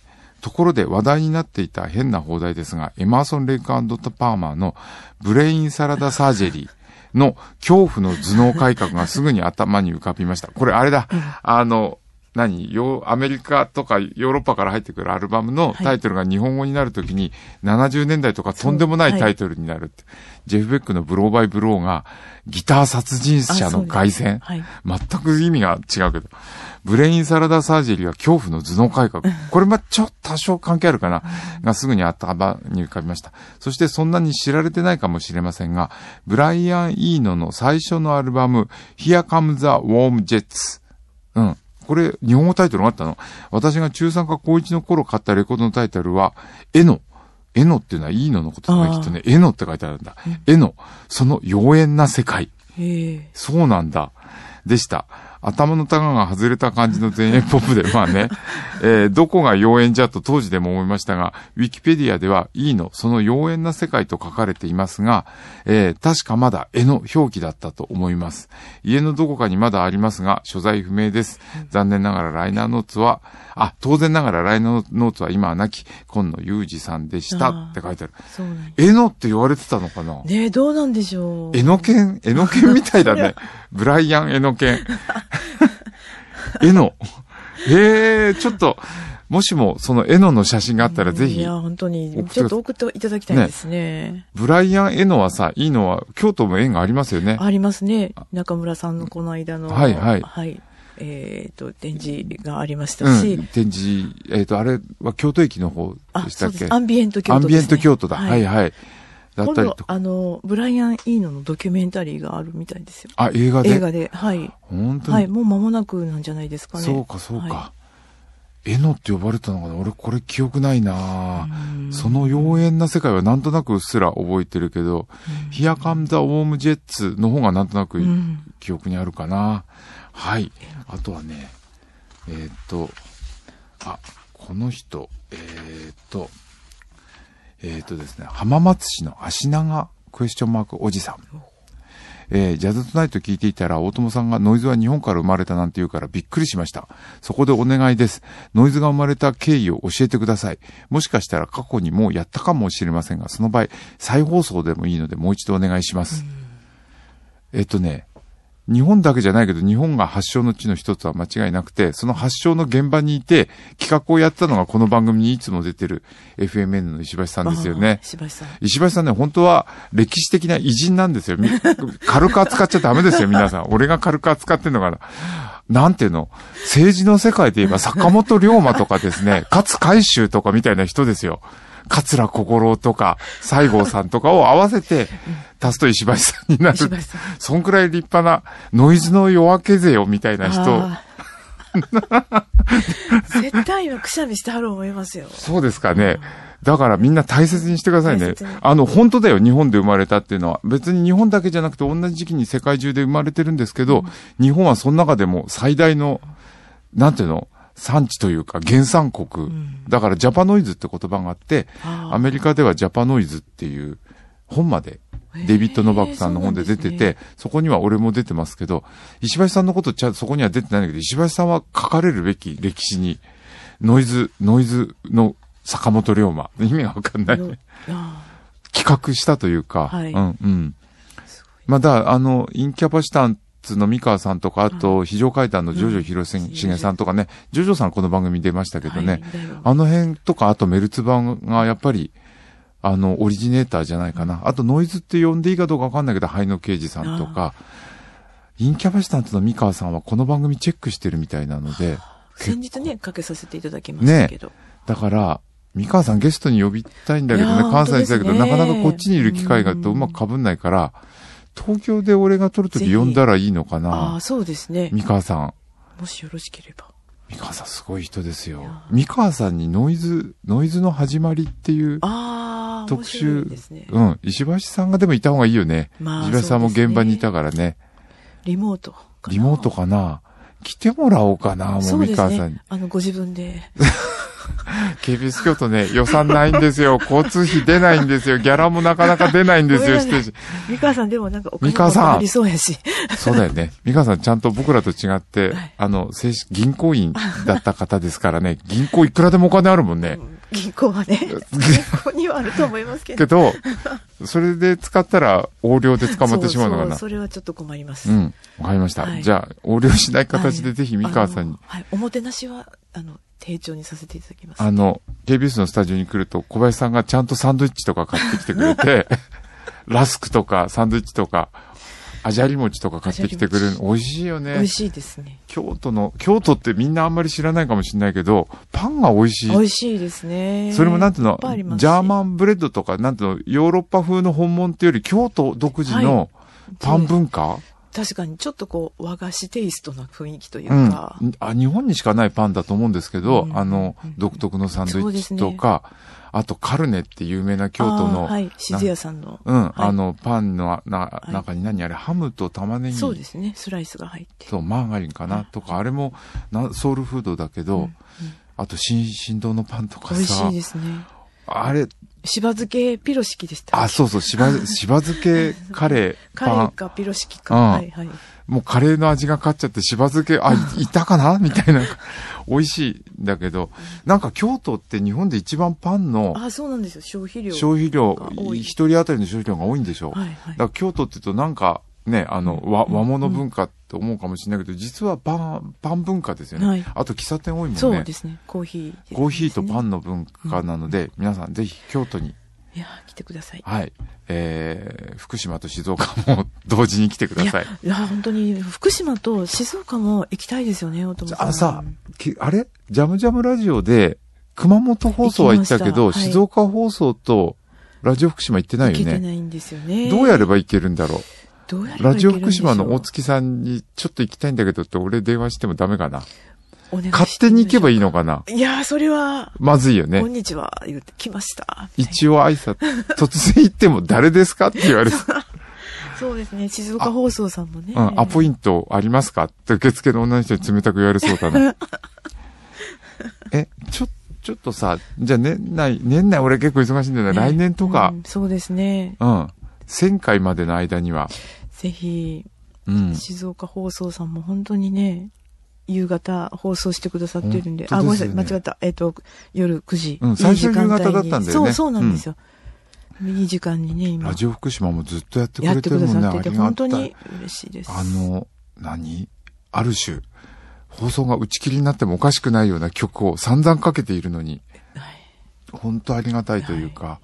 ところで話題になっていた変な放題ですが、エマーソン・レイク&パーマーのブレインサラダサージェリーの恐怖の頭脳改革がすぐに頭に浮かびました。これあれだ、あの、何よ、アメリカとかヨーロッパから入ってくるアルバムのタイトルが日本語になるときに、ななじゅうねんだいとかとんでもないタイトルになるって。はい、ジェフ・ベックのブローバイ・ブローがギター殺人者の凱旋、はい、全く意味が違うけど、ブレインサラダサージェリーは恐怖の頭脳改革。これま、ちょっと多少関係あるかながすぐに頭に浮かびました。そしてそんなに知られてないかもしれませんが、ブライアン・イーノの最初のアルバム、Here Comes the Warm Jets。うん。これ、日本語タイトルがあったの。私が中さんか高いちの頃買ったレコードのタイトルは、エノ。エノっていうのはいいののことだね、きっとね。エノって書いてあるんだ。エノ。その妖艶な世界。へそうなんだ。でした。頭のタガが外れた感じの前衛ポップで、まあね、えー、どこが妖艶じゃと当時でも思いましたが、ウィキペディアではいいの、その妖艶な世界と書かれていますが、えー、確かまだ絵の表記だったと思います。家のどこかにまだありますが、所在不明です。残念ながらライナーノーツは、あ、当然ながらライナーノーツは今は亡き、今野裕二さんでしたって書いてある。そうなん。絵のって言われてたのかなねえ、どうなんでしょう。 絵の剣絵の剣みたいだね。ブライアン絵の剣。絵の。ええー、ちょっと、もしもその絵のの写真があったらぜひ。 いや、本当に、ちょっと送っていただきたいですね。ねブライアン絵のはさ、いいのは、京都も縁がありますよね。 ありますね。中村さんのこの間の。 はいはい。 はい。えっ、ー、と、展示がありましたし。うん、 展示、えっ、ー、と、あれは京都駅の方でしたっけ？ アンビエント京都です、ね。 アンビエント京都だ。はい、はい、はい。 だったりとか。あの、ブライアン・イーノのドキュメンタリーがあるみたいですよ。 あ、映画で映画で、はい。 本当にはい、もう間もなくなんじゃないですかね。 そうか、そうか。はい、エノって呼ばれたのかな俺、これ記憶ないなその妖艶な世界はなんとなくうっすら覚えてるけど、Here Comes the Warm Jets の方がなんとなく記憶にあるかな。はい。あとはね、えー、っと、あ、この人、えー、っと、えっ、ー、とですね、浜松市の足長クエスチョンマークおじさん。えー、ジャズトゥナイト聞いていたら、大友さんがノイズは日本から生まれたなんて言うからびっくりしました。そこでお願いです。ノイズが生まれた経緯を教えてください。もしかしたら過去にもうやったかもしれませんが、その場合、再放送でもいいのでもう一度お願いします。えっ、ー、とね、日本だけじゃないけど、日本が発祥の地の一つは間違いなくて、その発祥の現場にいて、企画をやったのがこの番組にいつも出てる エフエムエヌ の石橋さんですよね。 石橋さん。 石橋さんね、本当は歴史的な偉人なんですよ。軽く扱っちゃダメですよ、皆さん。俺が軽く扱ってんのかな。なんていうの、政治の世界で言えば坂本龍馬とかですね、勝海舟とかみたいな人ですよ。桂小五郎とか西郷さんとかを合わせて足すと石橋さんになる。そんくらい立派なノイズの夜明け勢よみたいな人。 絶対今くしゃみしてはる思いますよ。 そうですかね。だからみんな大切にしてくださいね。あの本当だよ、日本で生まれたっていうのは。別に日本だけじゃなくて同じ時期に世界中で生まれてるんですけど、うん、日本はその中でも最大のなんていうの産地というか原産国、うん、だからジャパノイズって言葉があって、アメリカではジャパノイズっていう本までデビッド・ノバクさんの本で出てて、 そ, ね、そこには俺も出てますけど、石橋さんのことちゃそこには出てないんだけど、石橋さんは書かれるべき歴史にノイズノイズの坂本龍馬意味がわかんない企画したというか、はい、うんうん。まあだあのインキャパシタンの三河さんとか、あと、非常階段のジョジョ広重さんとかね、ジョジョさんこの番組出ましたけどね、はい、あの辺とか、あとメルツバがやっぱり、あの、オリジネーターじゃないかな。あと、ノイズって呼んでいいかどうかわかんないけど、灰野刑事さんとか、インキャパシタントの三河さんはこの番組チェックしてるみたいなので。 先日ね、かけさせていただきましたけど。 ね、だから、三河さんゲストに呼びたいんだけどね、関西だけど、なかなかこっちにいる機会がとうまく被んないから、東京で俺が撮るとき呼んだらいいのかな。 ああ、そうですね。 三河さん。 もしよろしければ。 三河さんすごい人ですよ。三河さんにノイズ、ノイズの始まりっていう特集。ですね、うん。石橋さんがでもいた方がいいよね。まあ、石橋さんも現場にいたからね。 リモートかな。 リモートかな。来てもらおうかな、もう三河さんに。 あの、ご自分で。 ケービーエス 京都ね、予算ないんですよ。交通費出ないんですよ。ギャラもなかなか出ないんですよ、ステージ。 三河さんでもなんかお金もありそうやし。 そうだよね。三河さんちゃんと僕らと違って、はい、あの、正式、銀行員だった方ですからね。銀行いくらでもお金あるもんね。 銀行はね。銀行にはあると思いますけど。 けど、それで使ったら横領で捕まってしまうのかな。 そうそう、それはちょっと困ります。 うん。わかりました。はい、じゃあ、横領しない形でぜひ三河さんに。 はい。おもてなしは、あの、丁重にさせていただきます。 あの、ケービーエス のスタジオに来ると、小林さんがちゃんとサンドイッチとか買ってきてくれて、ラスクとかサンドイッチとか、あじゃり餅とか買ってきてくれるの。美味しいよね。 美味しいですね。 京都の、京都ってみんなあんまり知らないかもしれないけど、パンが美味しい。 美味しいですね。 それもなんていうの、ジャーマンブレッドとか、なんていうの、ヨーロッパ風の本物っていうより、京都独自のパン文化、はい、確かに、ちょっとこう、和菓子テイストな雰囲気というか、 うん。あ、日本にしかないパンだと思うんですけど、うん、あの、独特のサンドイッチとか、あと、カルネって有名な京都の。 はい、静屋さんの。 うん、はい、あの、パンのな、中に何あれ、ハムと玉ねぎ。 そうですね、スライスが入って。 そう、マーガリンかなとか、あれもな、ソウルフードだけど、うんうん、あと、新、新堂のパンとかさ。 美味しいですね。 あれ。 しば漬けピロシキでした。 あ、そうそう、しば、しば漬けカレー。 カレーかピロシキか。うん、はいはい。 もうカレーの味が勝っちゃって、しば漬け、あ、いたかなみたいな。美味しいんだけど、なんか京都って日本で一番パンの。 あ、そうなんですよ。消費量。 消費量、一人当たりの消費量が多いんでしょ。はいはい。だから京都って言うとなんか、ね、あの、和、和物文化って思うかもしれないけど、実はパン、パン文化ですよね。はい。あと喫茶店多いもんね。 そうですね。コーヒー、ね。 コーヒーとパンの文化なので、うん、皆さんぜひ京都に。 いや来てください。 はい。えー、福島と静岡も同時に来てください。 いや、いや本当に、福島と静岡も行きたいですよね、お友さん。 あ、さ、あれジャムジャムラジオで、熊本放送は行ったけど、はい、静岡放送とラジオ福島行ってないよね。 行けてないんですよね。 どうやれば行けるんだろう。 どうやれば行けるんでしょう。 ラジオ福島の大月さんにちょっと行きたいんだけどって俺電話してもダメかな。勝手に行けばいいのかな。 いやー、それは。 まずいよね。 こんにちは、言ってきました。 一応挨拶、突然行っても誰ですかって言われて。 そうですね、静岡放送さんもね。 うん、アポイントありますかって受付の女の人に冷たく言われそうだな。え、ちょ、ちょっとさ、じゃあ年内、年内俺結構忙しいんだよね。来年とか、 うん。そうですね。 うん。せんかいまでの間には。 ぜひ、うん、静岡放送さんも本当にね、夕方放送してくださってるんで。でね、あ、ごめんなさい。間違った。えっ、ー、と、夜くじ。 うん、最初夕方だったんだよね。 そう、そうなんですよ。うん、いい時間にね、今。 ラジオ福島もずっとやってくれてるもんね。 やってくださってて、本当に嬉しいです。 あの、何ある種、放送が打ち切りになってもおかしくないような曲を散々かけているのに、はい、本当ありがたいというか、はい、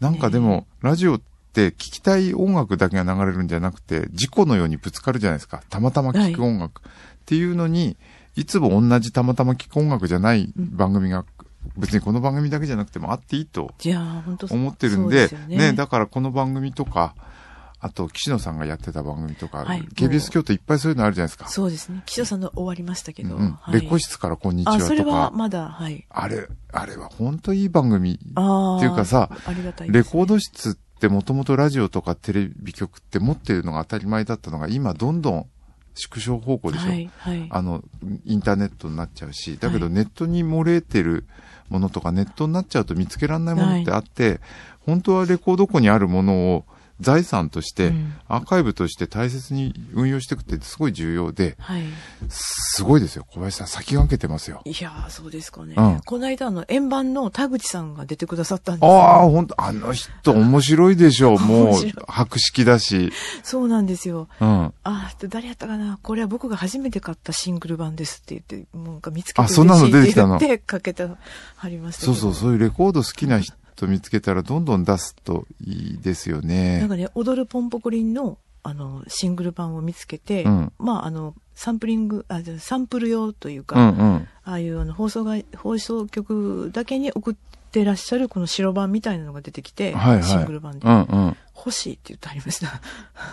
なんかでも、ね、ラジオって聞きたい音楽だけが流れるんじゃなくて、事故のようにぶつかるじゃないですか。たまたま聞く音楽。はいっていうのに、いつも同じたまたま聴く音楽じゃない番組が、うん、別にこの番組だけじゃなくてもあっていいと思ってるんで、ね、ね、だからこの番組とか、あと岸野さんがやってた番組とか、はい、ケービーエス 京都いっぱいそういうのあるじゃないですか。 そうですね。岸野さんの終わりましたけど。 うんはい、レコ室からこんにちはとか。あ、 それはまだ、はい。 あれ、あれは本当いい番組。っていうかさ、 ありがたいですね、 レコード室ってもともとラジオとかテレビ局って持ってるのが当たり前だったのが、今どんどん縮小方向でしょ、はいはい、あの、インターネットになっちゃうし、だけどネットに漏れてるものとか、ネットになっちゃうと見つけられないものってあって、はい、本当はレコード庫にあるものを財産として、うん、アーカイブとして大切に運用していくってすごい重要で、はい、すごいですよ。小林さん先駆けてますよ。 いやー、そうですかね。うん、この間、あの、円盤の田口さんが出てくださったんですよ。 ああ、ほんと、あの人面白いでしょう。もう、博識だし。 そうなんですよ。うん。ああ、誰やったかな。これは僕が初めて買ったシングル版ですって言って、なんか見つけて嬉しいって言って、あ、そんなの出てきたの。で、かけてはりましたけど。 そうそう、そういうレコード好きな人、見つけたらどんどん出すといいですよね。 なんかね、踊るポンポコリンのあのシングル版を見つけて、うん、まああのサンプリングあサンプル用というか、うんうん、ああいうあの放送が放送局だけに送ってらっしゃるこの白版みたいなのが出てきて、はいはい、シングル版で、うんうん、欲しいって言ってありました。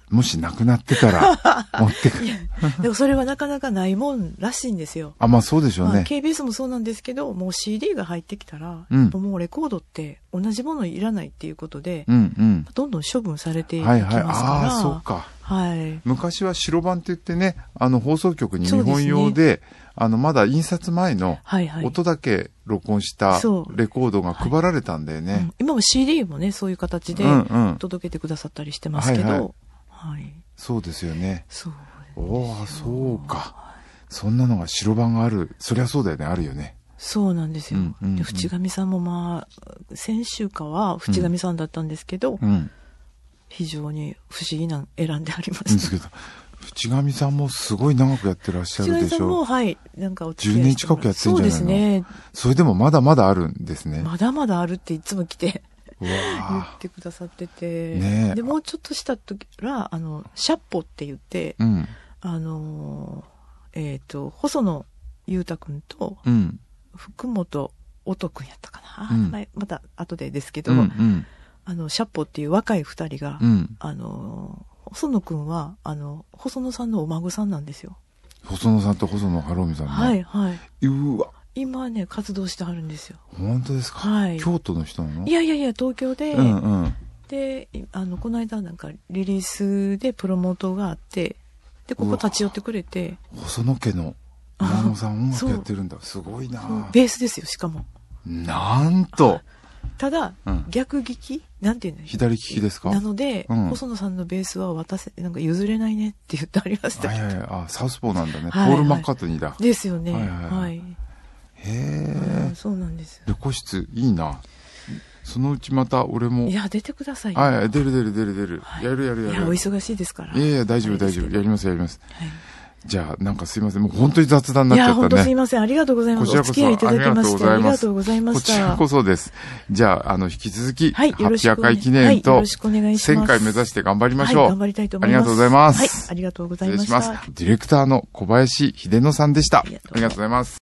もしなくなってたら、持ってくる。 でもそれはなかなかないもんらしいんですよ。 あ、まあそうでしょうね。まあ、 ケービーエス もそうなんですけど、もう シーディー が入ってきたら、うん、もうレコードって同じものいらないっていうことで、うんうん、どんどん処分されていきますから。はいはい、ああ、そうか。 はい。 昔は白版って言ってね、あの放送局に日本用で、あのまだ印刷前の音だけ録音したレコードが配られたんだよね。はいはいうん、 今も シーディー もね、そういう形で届けてくださったりしてますけど、うんうんはいはいはい、そうですよね。 そう。 おお、そうか。そんなのが白版がある。そりゃそうだよね、あるよね。 そうなんですよ。うんうんうん、で淵上さんもまあ、先週かは淵上さんだったんですけど、うん、非常に不思議な選んでありました。ですけど、 淵上さんもすごい長くやってらっしゃるでしょ。淵上さんも、 はい、なんかお付き合いじゅうねん近くやってるんじゃないの？そうですね。それでもまだまだあるんですね。 まだまだあるっていつも来て。言ってくださってて、ね、でもうちょっとした時はあのシャッポって言って、うん、あのえっ、ー、と細野裕太君と、うん、福本音君やったかな、うん、また後でですけど、うんうん、あのシャッポっていう若い二人が、うん、あの細野君はあの細野さんのお孫さんなんですよ。 細野さんと細野晴臣さんの。 はいはい。 うわ。 今ね、活動してはるんですよ。 本当ですか？ はい。 京都の人なの？ いやいやいや、東京で、うんうん、で、あの、この間なんかリリースでプロモートがあって、で、ここ立ち寄ってくれて。 細野家のお孫さん音楽やってるんだ。すごいな。 ベースですよ、しかも。 なんと。 ただ、うん、逆利きなんていうの？ 左利きですか？ なので、うん、細野さんのベースは渡せ、なんか譲れないねって言ってありましたけど。 はいはい、あ、サウスポーなんだね。はいはい、ポール・マッカートニーだ。 ですよね。はい、はいはい。 へえ、 そうなんです。 レコ室いいな。そのうちまた俺も。 いや、出てくださいよ。 はい、出る出る出る出る。はい、やるやるやる。 いや、お忙しいですから。 いやいや、大丈夫大丈夫。やりますやります。はい。じゃあ、なんかすいません。もう本当に雑談になっちゃったね。いや、本当すいません。ありがとうございます。お付き合いいただきましてありがとうございました。 こちらこそです。じゃあ、あの、引き続き、はい、はっぴゃっかい記念と、せんかい目指して頑張りましょう。 はい、頑張りたいと思います。 ありがとうございます。 はい、ありがとうございました。 失礼します。ディレクターの小林秀野さんでした。ありがとうございます。